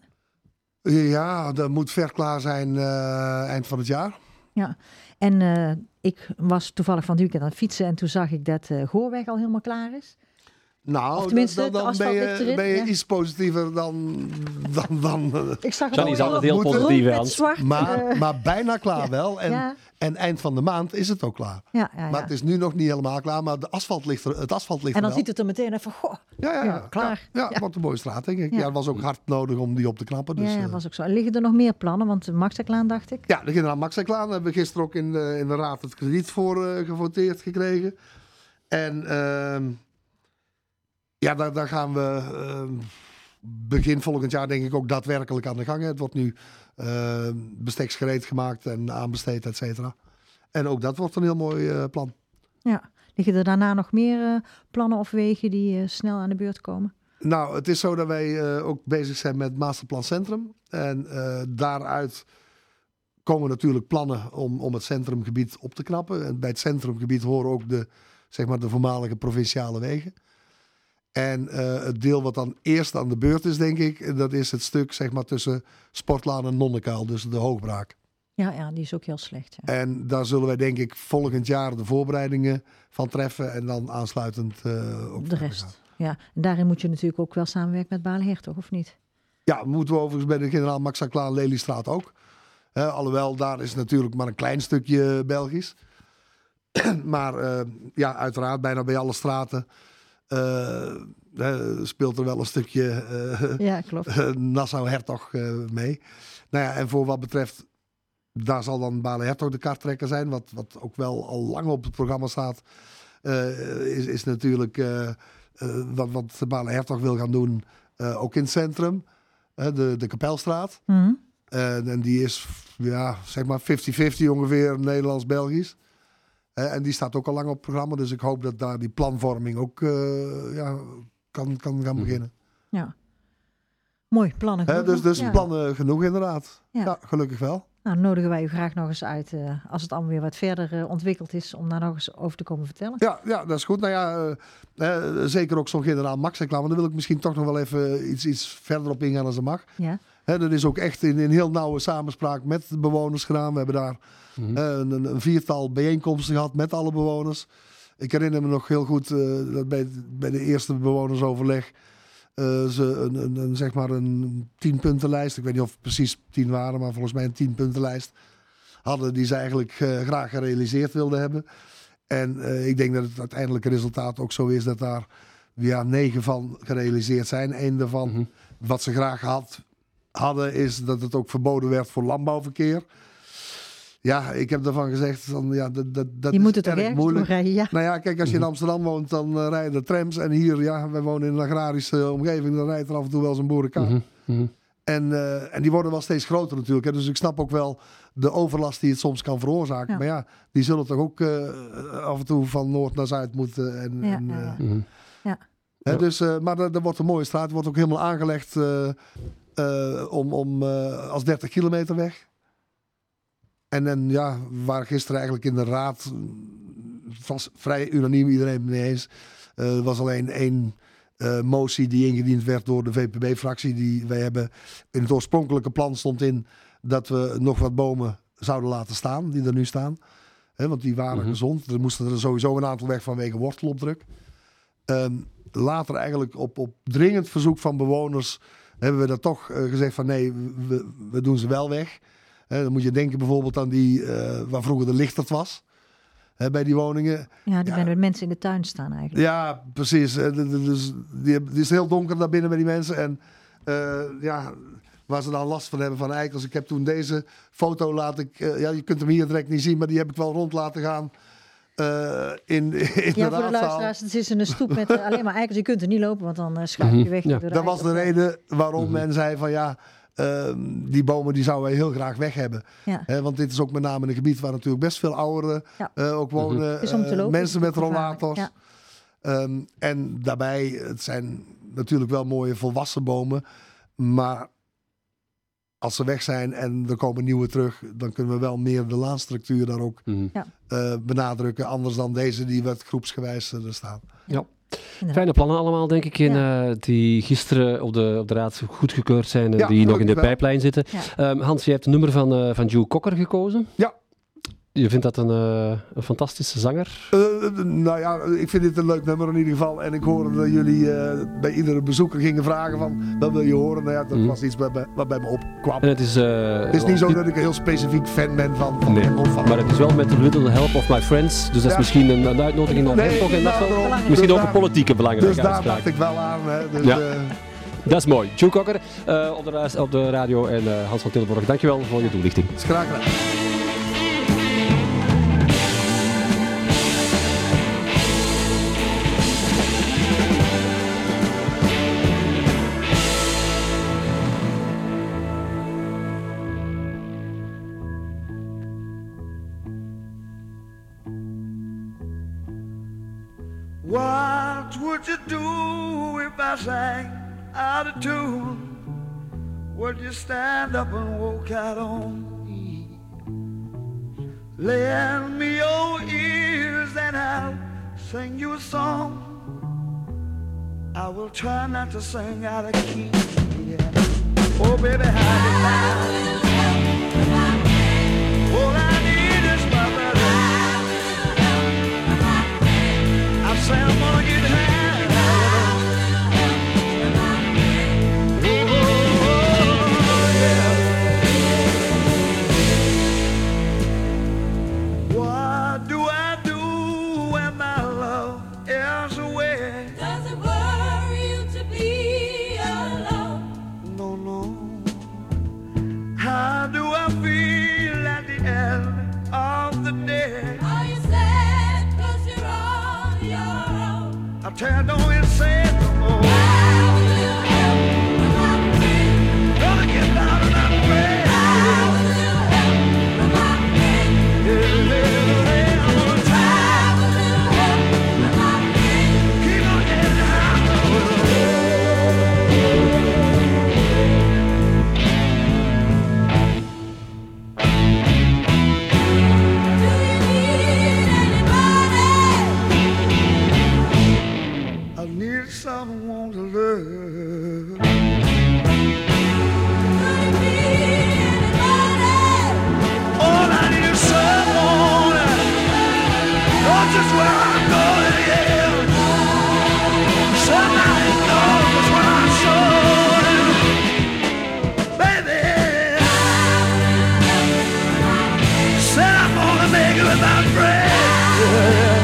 Ja, dat moet ver klaar zijn eh, eind van het jaar. Ja. En eh, ik was toevallig van het weekend aan het fietsen en toen zag ik dat uh, Goorweg al helemaal klaar is. Nou, Of tenminste, dan, de dan asfalt ben ligt je, erin, ben je ja. iets positiever dan... dan, dan eh, Ik zag het Johnny is al altijd heel op positief, groen Hans. met zwart. maar, eh, maar bijna klaar wel. En, ja, en eind van de maand is het ook klaar. ja, ja, Maar ja. het is nu nog niet helemaal klaar. Maar de asfalt ligt er, het asfalt ligt En dan er wel. ziet het er meteen even, goh, ja, ja, ja, ja, klaar. Ja, ja, Ja. wat een mooie straat, denk ik. Ja. Ja, het was ook hard nodig om die op te knappen. Dus, ja, ja, eh, was ook zo. En liggen er nog meer plannen? Want de Maxeklaan, dacht ik. Ja, de generaal Maxeklaan hebben we gisteren ook in de, in de raad het krediet voor uh, gevoteerd gekregen. En uh, ja, daar, daar gaan we uh, begin volgend jaar denk ik ook daadwerkelijk aan de gang. Het wordt nu uh, besteksgereed gemaakt en aanbesteed, et cetera. En ook dat wordt een heel mooi uh, plan. Ja. Liggen er daarna nog meer uh, plannen of wegen die uh, snel aan de beurt komen? Nou, het is zo dat wij uh, ook bezig zijn met Masterplan Centrum. En uh, daaruit komen natuurlijk plannen om, om het centrumgebied op te knappen. En bij het centrumgebied horen ook de, zeg maar, de voormalige provinciale wegen. En uh, het deel wat dan eerst aan de beurt is, denk ik, dat is het stuk zeg maar, tussen Sportlaan en Nonnekuil, dus de Hoogbraak. Ja, ja, die is ook heel slecht. Ja. En daar zullen wij denk ik volgend jaar de voorbereidingen van treffen en dan aansluitend uh, ook de rest. Gaan. Ja, en daarin moet je natuurlijk ook wel samenwerken met Balen-Hertog, of niet? Ja, moeten we overigens bij de generaal Maxeklaan Leliestraat ook. Uh, alhoewel, daar is natuurlijk maar een klein stukje Belgisch. maar uh, ja, uiteraard bijna bij alle straten uh, uh, speelt er wel een stukje uh, ja, klopt. Uh, Nassau-Hertog uh, mee. Nou ja, en voor wat betreft, daar zal dan Balen-Hertog de karttrekker zijn. Wat, wat ook wel al lang op het programma staat, uh, is, is natuurlijk uh, uh, wat, wat Balen-Hertog wil gaan doen, uh, ook in het centrum. Uh, de, de Kapelstraat. Mm-hmm. Uh, en die is, ja, zeg maar vijftig vijftig ongeveer Nederlands-Belgisch. Uh, en die staat ook al lang op het programma. Dus ik hoop dat daar die planvorming ook uh, ja, kan, kan gaan beginnen. Ja. Mooi, plannen genoeg. Uh, dus dus ja. plannen genoeg inderdaad. Ja. Ja, gelukkig wel. Nou, nodigen wij u graag nog eens uit, uh, als het allemaal weer wat verder uh, ontwikkeld is, om daar nog eens over te komen vertellen. Ja, ja dat is goed. Nou ja, uh, uh, zeker ook zo'n generaal Maxeklaan. Want daar wil ik misschien toch nog wel even iets, iets verder op ingaan als dat mag. Ja. He, dat is ook echt in, in heel nauwe samenspraak met de bewoners gedaan. We hebben daar mm-hmm. uh, een, een viertal bijeenkomsten gehad met alle bewoners. Ik herinner me nog heel goed uh, dat bij, bij de eerste bewonersoverleg uh, ze een, een, een, zeg maar een tienpuntenlijst, ik weet niet of het precies tien waren, maar volgens mij een tienpuntenlijst hadden die ze eigenlijk uh, graag gerealiseerd wilden hebben. En uh, ik denk dat het uiteindelijke resultaat ook zo is dat daar ja, negen van gerealiseerd zijn. Eén daarvan, mm-hmm. wat ze graag had, hadden, is dat het ook verboden werd voor landbouwverkeer. Ja, ik heb daarvan gezegd, dan, ja, dat, dat, dat je is moet het erg moeilijk. Rijden, ja. Nou ja, kijk, als je in Amsterdam woont, dan uh, rijden de trams. En hier, ja, wij wonen in een agrarische uh, omgeving, dan rijdt er af en toe wel eens een boerenkar. Mm-hmm. Mm-hmm. En, uh, en die worden wel steeds groter natuurlijk. Hè. Dus ik snap ook wel de overlast die het soms kan veroorzaken. Ja. Maar ja, die zullen toch ook uh, af en toe van noord naar zuid moeten. En, ja, en, uh, ja, ja. ja. Hè, dus, uh, maar er wordt een mooie straat. Het wordt ook helemaal aangelegd uh, uh, om, om, uh, als dertig kilometer weg. En, en ja, we waren gisteren eigenlijk in de raad, het was vrij unaniem, iedereen mee eens. Uh, er was alleen één uh, motie die ingediend werd door de V P B-fractie. Die wij hebben in het oorspronkelijke plan stond in dat we nog wat bomen zouden laten staan, die er nu staan. He, want die waren mm-hmm. gezond. Er moesten er sowieso een aantal weg vanwege wortelopdruk. Um, later eigenlijk op, op dringend verzoek van bewoners hebben we dat toch uh, gezegd van nee, we, we doen ze wel weg. He, dan moet je denken bijvoorbeeld aan die uh, waar vroeger de lichtert was. He, bij die woningen. Ja, die ja. met mensen in de tuin staan eigenlijk. Ja, precies. Dus die, die is heel donker daar binnen bij die mensen. En uh, ja, waar ze dan last van hebben van eikels. Ik heb toen deze foto laten ik, uh, ja, je kunt hem hier direct niet zien, maar die heb ik wel rond laten gaan. Uh, in, in ja, de voor de luisteraars, het is een stoep met uh, alleen maar eikels. Je kunt er niet lopen, want dan uh, schuif je mm-hmm. weg. Ja. Door de dat was de reden waarom mm-hmm. men zei van ja, uh, die bomen die zouden wij heel graag weg hebben. Ja. He, want dit is ook met name een gebied waar natuurlijk best veel ouderen ja. uh, ook wonen. Mm-hmm. Uh, lopen, mensen met rollators. Ja. Um, en daarbij, het zijn natuurlijk wel mooie volwassen bomen, maar als ze weg zijn en er komen nieuwe terug, dan kunnen we wel meer de laanstructuur daar ook mm. uh, benadrukken. Anders dan deze die wat groepsgewijs er staan. Ja. Ja. Fijne plannen allemaal, denk ik, in, ja. uh, die gisteren op de, op de raad goedgekeurd zijn en ja, die nog in de wel. pijplijn zitten. Ja. Um, Hans, je hebt het nummer van, uh, van Joe Cocker gekozen. Ja. Je vindt dat een, uh, een fantastische zanger? Uh, nou ja, ik vind dit een leuk nummer in ieder geval. En ik hoorde dat jullie uh, bij iedere bezoeker gingen vragen van, wat wil je horen? Nou ja, dat mm. was iets wat bij, wat bij me opkwam. En het is, uh, het is niet zo die... dat ik een heel specifiek fan ben van, van nee, hem of van. Maar het is wel met The Little Help of My Friends. Dus dat is ja. misschien een, een uitnodiging naar nee, hem toch. En nou, dat wel, daarom, misschien dus ook een politieke belangrijke Dus daar uitspraak. dacht ik wel aan. Hè, dus, ja. uh, dat is mooi. Joe Cocker uh, op, de, op de radio en uh, Hans van Tilburg. Dankjewel voor je toelichting. Dat is graag gedaan. What would you do if I sang out of tune? Would you stand up and walk out on me? Lend me your ears and I'll sing you a song. I will try not to sing out of key. Yeah. Oh baby, how do you all I need is my brother. I say I'm gonna get high. I tell you, don't even say it no more. Gonna get down and I'm afraid. Yeah, yeah, yeah, I'm gonna try. Keep on getting someone to love. All I need is someone knows just where I'm going, yeah. Somebody knows where I'm going, baby. Said I'm gonna make it without breath.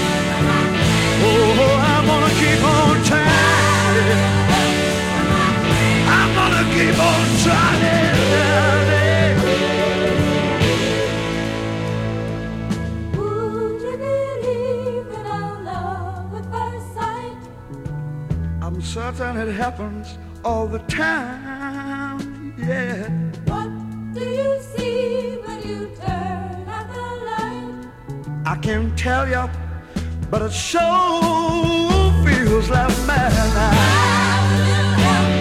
Oh, I'm gonna keep on trying. I'm gonna keep on trying. Would you believe in our love at first sight? I'm certain it happens all the time, yeah. What do you see when you turn out the light? I can't tell you, but it sure feels like madness.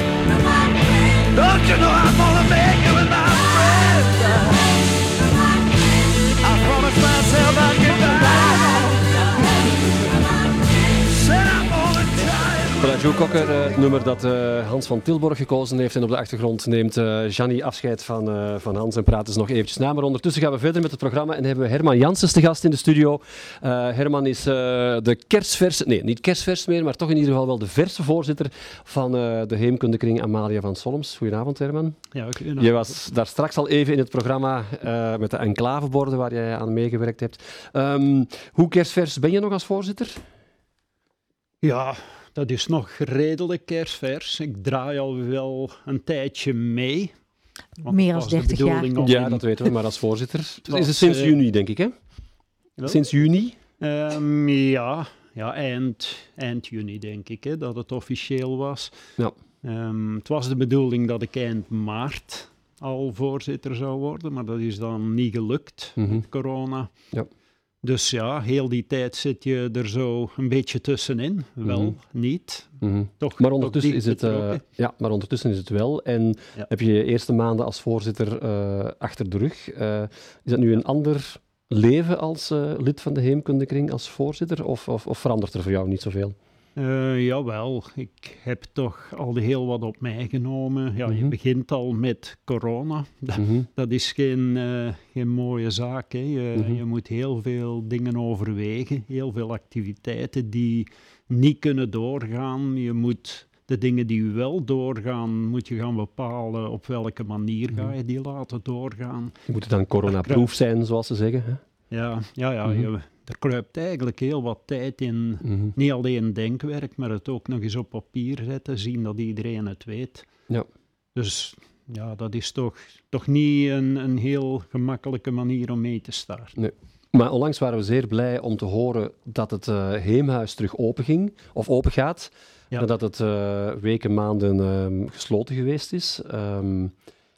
Don't you know I'm gonna make it with my friends? Kokker, uh, het nummer dat uh, Hans van Tilborg gekozen heeft. En op de achtergrond neemt uh, Gianni afscheid van, uh, van Hans en praten ze nog eventjes na. Maar ondertussen gaan we verder met het programma en hebben we Herman Janssens te gast in de studio. Uh, Herman is uh, de kerstverse, nee, niet kerstvers meer, maar toch in ieder geval wel de verse voorzitter van uh, de heemkundekring Amalia van Solms. Goedenavond, Herman. Ja, goedenavond. Je was daar straks al even in het programma uh, met de enclaveborden waar jij aan meegewerkt hebt. Um, hoe kerstvers ben je nog als voorzitter? Ja, dat is nog redelijk kerstvers. Ik draai al wel een tijdje mee. Meer dan dertig jaar. Ja, dat weten we, maar als voorzitter. Was, is het sinds uh, juni, denk ik, hè? Wel? Sinds juni? Um, ja, ja eind, eind juni, denk ik, hè, dat het officieel was. Ja. Um, het was de bedoeling dat ik eind maart al voorzitter zou worden, maar dat is dan niet gelukt Mm-hmm. met corona. Ja. Dus ja, heel die tijd zit je er zo een beetje tussenin. Wel, Mm-hmm. niet. Mm-hmm. Toch, Maar ondertussen, toch is het, uh, ja, maar ondertussen is het wel. En Ja. heb je je eerste maanden als voorzitter uh, achter de rug. Uh, is dat nu een ander leven als uh, lid van de heemkundekring, als voorzitter? Of, of, of verandert er voor jou niet zoveel? Uh, jawel, ik heb toch al heel wat op mij genomen. Ja, Mm-hmm. Je begint al met corona. Dat, Mm-hmm. dat is geen, uh, geen mooie zaak. Hè. Je, Mm-hmm. je moet heel veel dingen overwegen, heel veel activiteiten die niet kunnen doorgaan. Je moet de dingen die wel doorgaan, moet je gaan bepalen op welke manier ga je die laten doorgaan. Je moet dan coronaproof zijn, zoals ze zeggen. Hè? Ja, ja, ja Mm-hmm. je, er kruipt eigenlijk heel wat tijd in. Mm-hmm. Niet alleen denkwerk, maar het ook nog eens op papier zetten, zien dat iedereen het weet. Ja. Dus ja, dat is toch, toch niet een, een heel gemakkelijke manier om mee te starten. Nee. Maar onlangs waren we zeer blij om te horen dat het uh, heemhuis terug open ging, of open gaat. Ja. Nadat het uh, weken, maanden um, gesloten geweest is. Um,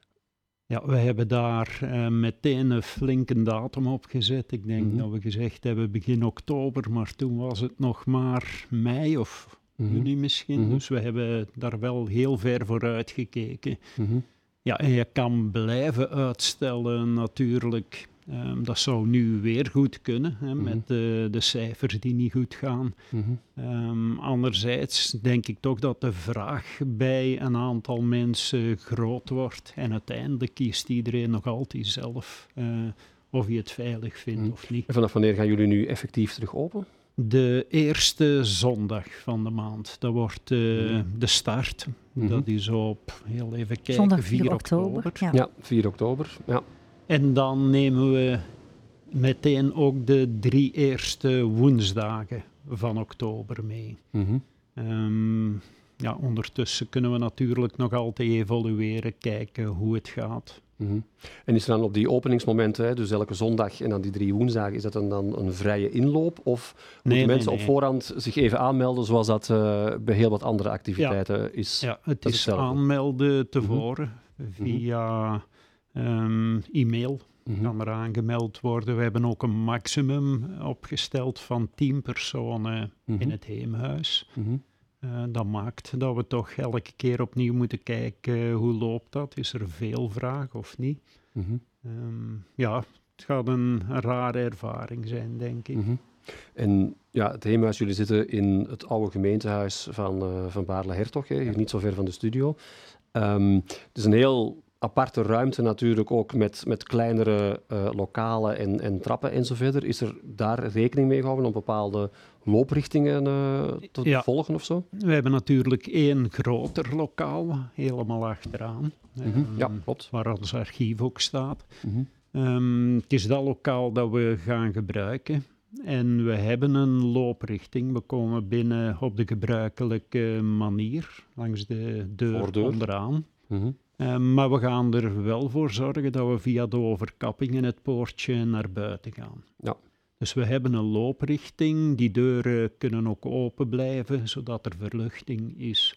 Ja, we hebben daar uh, meteen een flinke datum op gezet. Ik denk Mm-hmm. dat we gezegd hebben begin oktober, maar toen was het nog maar mei of Mm-hmm. juni misschien. Mm-hmm. Dus we hebben daar wel heel ver vooruit gekeken. Mm-hmm. Ja, en je kan blijven uitstellen natuurlijk. Um, dat zou nu weer goed kunnen, hè, Mm-hmm. met de, de cijfers die niet goed gaan. Mm-hmm. Um, anderzijds denk ik toch dat de vraag bij een aantal mensen groot wordt. En uiteindelijk kiest iedereen nog altijd zelf uh, of hij het veilig vindt Mm. of niet. En vanaf wanneer gaan jullie nu effectief terug open? De eerste zondag van de maand, dat wordt uh, Mm. de start. Mm-hmm. Dat is op, heel even kijken, Zondag vier oktober. Ja. Ja, vier oktober. Ja. En dan nemen we meteen ook de drie eerste woensdagen van oktober mee. Mm-hmm. Um, ja, ondertussen kunnen we natuurlijk nog altijd evalueren, kijken hoe het gaat. Mm-hmm. En is er dan op die openingsmomenten, hè, dus elke zondag en dan die drie woensdagen, is dat dan, dan een vrije inloop? Of moeten Nee, nee, mensen nee. op voorhand zich even aanmelden, zoals dat uh, bij heel wat andere activiteiten is? Ja, het dat is is hetzelfde. aanmelden tevoren via um, e-mail. Mm-hmm. Kan er aangemeld worden. We hebben ook een maximum opgesteld van tien personen Mm-hmm. in het heemhuis. Mm-hmm. Uh, dat maakt dat we toch elke keer opnieuw moeten kijken uh, hoe loopt dat. Is er veel vraag of niet? Mm-hmm. Um, ja, het gaat een, een rare ervaring zijn, denk ik. Mm-hmm. En ja, het heemhuis, jullie zitten in het oude gemeentehuis van, uh, van Baarle-Hertog, hè, hier niet zo ver van de studio. Um, het is een heel aparte ruimte natuurlijk, ook met, met kleinere uh, lokalen en, en trappen en zo verder. Is er daar rekening mee gehouden om bepaalde looprichtingen uh, te Ja. volgen of zo? We hebben natuurlijk één groter lokaal, helemaal achteraan. Mm-hmm. um, Ja, klopt. Waar ons archief ook staat. Mm-hmm. Um, het is dat lokaal dat we gaan gebruiken. En we hebben een looprichting. We komen binnen op de gebruikelijke manier, langs de deur Voordeur. onderaan. Mm-hmm. Um, maar we gaan er wel voor zorgen dat we via de overkapping en het poortje naar buiten gaan. Ja. Dus we hebben een looprichting. Die deuren kunnen ook open blijven, zodat er verluchting is.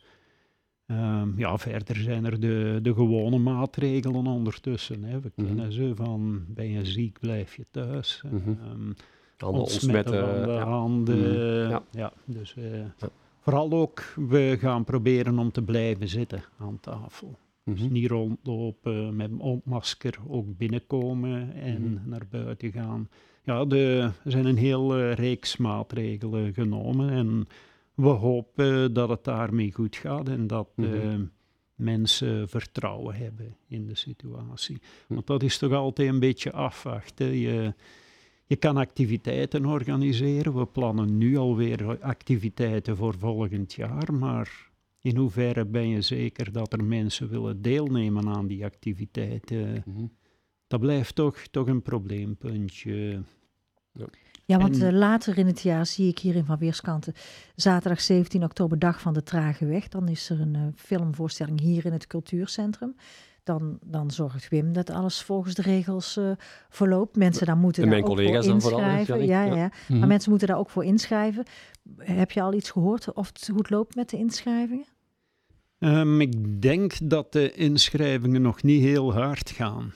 Um, ja, verder zijn er de, de gewone maatregelen ondertussen. Hè. We Mhm. kennen ze van, ben je ziek, blijf je thuis. Mhm. Um, Handen ontsmetten ontsmetten. van de ja. handen. Mhm. Ja. Ja, dus uh, Ja. vooral ook, we gaan proberen om te blijven zitten aan tafel. Dus Mhm. niet rondlopen met een masker, ook binnenkomen en Mhm. naar buiten gaan. Ja, de, er zijn een hele reeks maatregelen genomen en we hopen dat het daarmee goed gaat en dat uh, Mhm. mensen vertrouwen hebben in de situatie. Want dat is toch altijd een beetje afwachten. Je, je kan activiteiten organiseren. We plannen nu alweer activiteiten voor volgend jaar, maar in hoeverre ben je zeker dat er mensen willen deelnemen aan die activiteiten? Mhm. Dat blijft toch, toch een probleempuntje. Ja, want En- eh, later in het jaar zie ik hierin van weerskanten. Zaterdag zeventien oktober, dag van de Trage Weg. Dan is er een eh, filmvoorstelling hier in het cultuurcentrum. Dan, dan zorgt Wim dat alles volgens de regels eh, verloopt. Mensen daar moeten En daar mijn ook collega's voor dan vooral, hè, inschrijven. Jannie? Ja, ja, Ja. ja. Mhm. Maar mensen moeten daar ook voor inschrijven. Heb je al iets gehoord of het goed loopt met de inschrijvingen? Um, ik denk dat de inschrijvingen nog niet heel hard gaan.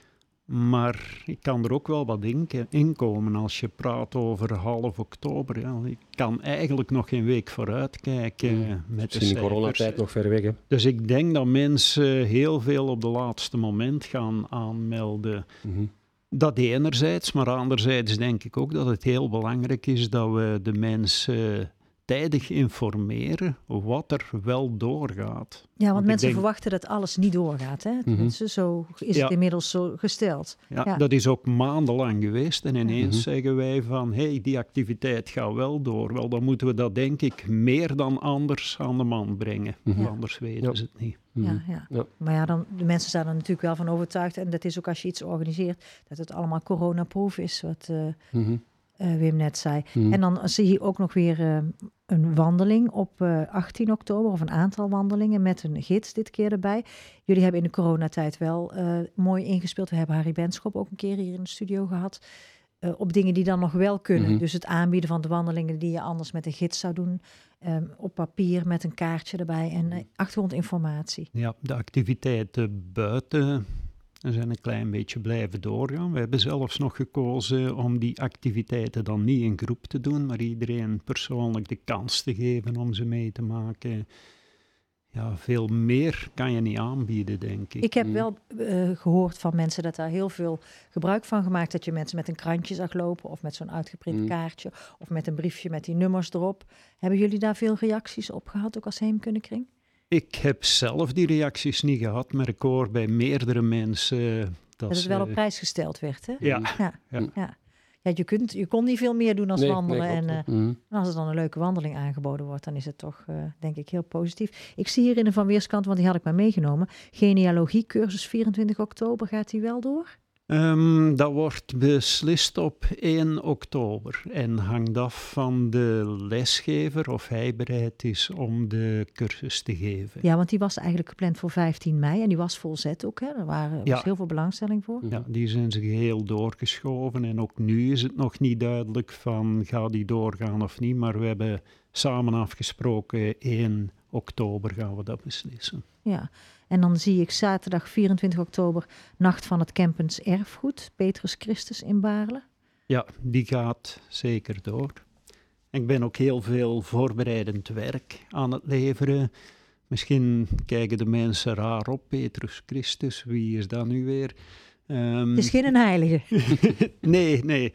Maar ik kan er ook wel wat in, in komen als je praat over half oktober. Ja. Ik kan eigenlijk nog geen week vooruit kijken Mm. met de Misschien in cijfers. coronatijd nog ver weg, hè. Dus ik denk dat mensen heel veel op de laatste moment gaan aanmelden. Mhm. Dat enerzijds, maar anderzijds denk ik ook dat het heel belangrijk is dat we de mensen tijdig informeren wat er wel doorgaat. Ja, want Want ik mensen denk- verwachten dat alles niet doorgaat. Hè? Tenminste, zo is Ja. het inmiddels zo gesteld. Ja, Ja. dat is ook maandenlang geweest en ineens Mhm. zeggen wij van hé, hey, die activiteit gaat wel door. Wel, dan moeten we dat denk ik meer dan anders aan de man brengen. Mhm. Ja. Anders weten Ja. ze het niet. Mhm. Ja, ja. Ja. Maar ja, dan, de mensen zijn er natuurlijk wel van overtuigd. En dat is ook als je iets organiseert, dat het allemaal coronaproof is, wat eh, Mhm. eh, Wim net zei. Mhm. En dan zie je ook nog weer eh, een wandeling op eh, achttien oktober, of een aantal wandelingen met een gids dit keer erbij. Jullie hebben in de coronatijd wel eh, mooi ingespeeld. We hebben Harry Benschop ook een keer hier in de studio gehad. eh, op dingen die dan nog wel kunnen. Mhm. Dus het aanbieden van de wandelingen die je anders met een gids zou doen. ehm, op papier met een kaartje erbij en eh, achtergrondinformatie. Ja, de activiteiten buiten zijn een klein beetje blijven doorgaan. We hebben zelfs nog gekozen om die activiteiten dan niet in groep te doen, maar iedereen persoonlijk de kans te geven om ze mee te maken. Ja, veel meer kan je niet aanbieden, denk ik. Ik heb Mm. wel eh, gehoord van mensen dat daar heel veel gebruik van gemaakt. Dat je mensen met een krantje zag lopen of met zo'n uitgeprint Mm. kaartje of met een briefje met die nummers erop. Hebben jullie daar veel reacties op gehad, ook als Heemkundekring? Ik heb zelf die reacties niet gehad, maar ik hoor bij meerdere mensen dat, Dat het ze- wel op prijs gesteld werd, hè? Ja, Ja, Ja. ja. ja je, kunt, je kon niet veel meer doen als Nee, wandelen. nee, en, klopt. eh, Mhm. en als er dan een leuke wandeling aangeboden wordt, dan is het toch, eh, denk ik, heel positief. Ik zie hier in de Van Weerskant, want die had ik maar meegenomen, genealogiecursus vierentwintig oktober, gaat die wel door? Ehm, dat wordt beslist op één oktober en hangt af van de lesgever of hij bereid is om de cursus te geven. Ja, want die was eigenlijk gepland voor vijftien mei en die was volzet ook. Hè? Er waren, er was Ja. heel veel belangstelling voor. Ja, die zijn ze geheel doorgeschoven en ook nu is het nog niet duidelijk van gaat die doorgaan of niet, maar we hebben samen afgesproken één oktober gaan we dat beslissen. Ja. En dan zie ik zaterdag vierentwintig oktober, Nacht van het Kempens Erfgoed, Petrus Christus in Baarle. Ja, die gaat zeker door. Ik ben ook heel veel voorbereidend werk aan het leveren. Misschien kijken de mensen raar op, Petrus Christus, wie is dat nu weer? Ehm, Het is geen een heilige. nee, nee.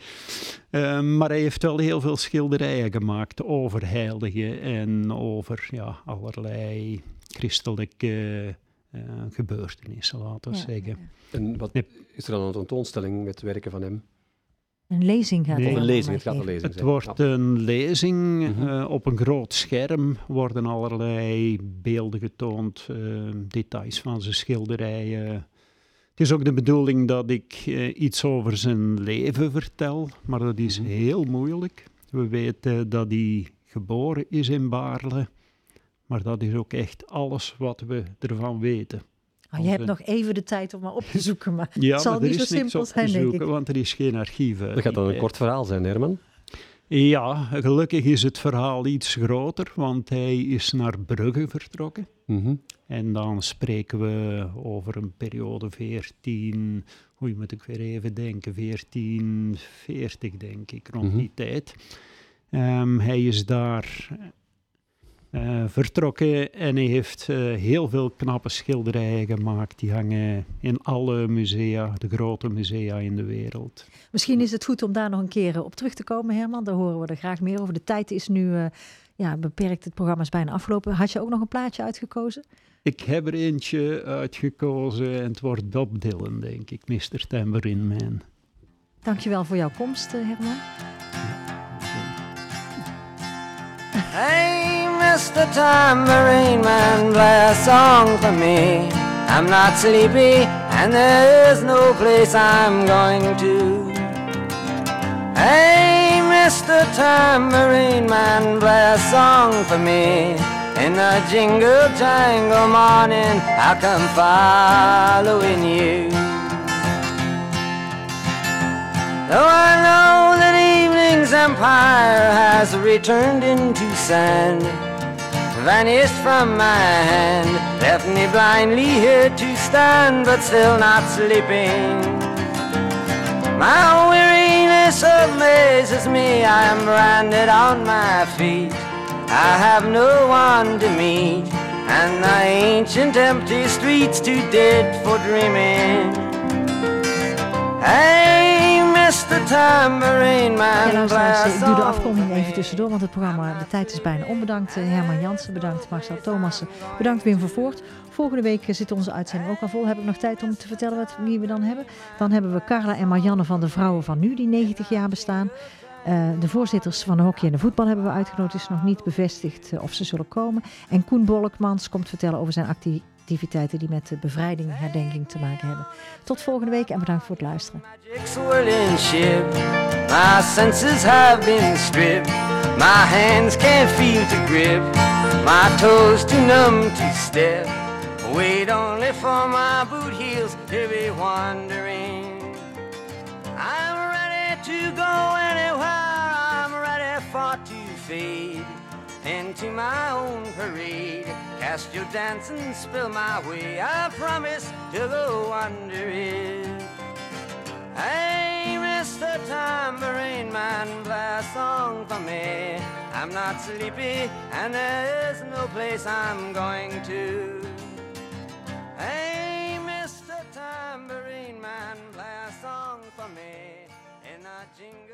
Ehm, maar hij heeft wel heel veel schilderijen gemaakt over heiligen en over ja, allerlei christelijke uh, gebeurtenissen, laten we Ja, zeggen. ja. En wat, Nee. is er dan een tentoonstelling met werken van hem? Een lezing gaat Nee. hij Of een allemaal lezing, het gaat een geven. lezing Het zijn. wordt Ja. een lezing. Mhm. eh, op een groot scherm worden allerlei beelden getoond, eh, details van zijn schilderijen. Het is ook de bedoeling dat ik eh, iets over zijn leven vertel, maar dat is Mhm. heel moeilijk. We weten dat hij geboren is in Baarle, maar dat is ook echt alles wat we ervan weten. Oh, je hebt nog even de tijd om maar op te zoeken, maar Ja, het zal maar niet er zo is niks simpel op te zijn, denk zoeken, ik. want er is geen archief. uit Dat gaat dan die een tijd. kort verhaal zijn, Herman. Ja, gelukkig is het verhaal iets groter, want hij is naar Brugge vertrokken. Mhm. En dan spreken we over een periode veertien, hoe moet ik weer even denken, veertien veertig denk ik, rond Mhm. die tijd. Ehm, hij is daar eh, vertrokken en hij heeft eh, heel veel knappe schilderijen gemaakt. Die hangen in alle musea, de grote musea in de wereld. Misschien is het goed om daar nog een keer eh, op terug te komen, Herman. Daar horen we er graag meer over. De tijd is nu, eh, ja, beperkt. Het programma is bijna afgelopen. Had je ook nog een plaatje uitgekozen? Ik heb er eentje uitgekozen en het wordt Bob Dylan, denk ik. mister Tambourine Man. Dankjewel voor jouw komst, uh, Herman. Hey, mister Tambourine Man, play a song for me. I'm not sleepy and there's no place I'm going to. Hey, mister Tambourine Man, play a song for me. In the jingle jangle morning, I come following you. Though I know that evening's empire has returned into sand, vanished from my hand, left me blindly here to stand, but still not sleeping. My weariness amazes me, I am branded on my feet. I have no one to meet, and the ancient empty streets too dead for dreaming. Hey, mister Tambourine Man, Ja, luisteraars, play a ik doe de song afkondiging for even me. tussendoor, want het programma, de tijd is bijna om. Bedankt uh, Herman Jansen, bedankt Marcel Thomassen, bedankt Wim Vervoort. Volgende week uh, zit onze uitzending ook al vol. Heb ik nog tijd om te vertellen wat, wie we dan hebben? Dan hebben we Carla en Marianne van de Vrouwen van Nu, die negentig jaar bestaan. Uh, de voorzitters van de hockey en de voetbal hebben we uitgenodigd. Is nog niet bevestigd uh, of ze zullen komen. En Koen Bolkmans komt vertellen over zijn activiteiten die met de bevrijding, herdenking te maken hebben. Tot volgende week en bedankt voor het luisteren. Magic swirling ship, my senses have been stripped. My hands can't feel to grip, my toes too numb to step. Wait only for my boot heels to be wandering. I'm ready to go anywhere, I'm ready for to fade into my own parade. Cast your dance and spill my way, I promise to go under it. Hey, mister Tambourine Man, play a song for me. I'm not sleepy and there's no place I'm going to. Hey, mister Tambourine Man, play a song for me in a jingle.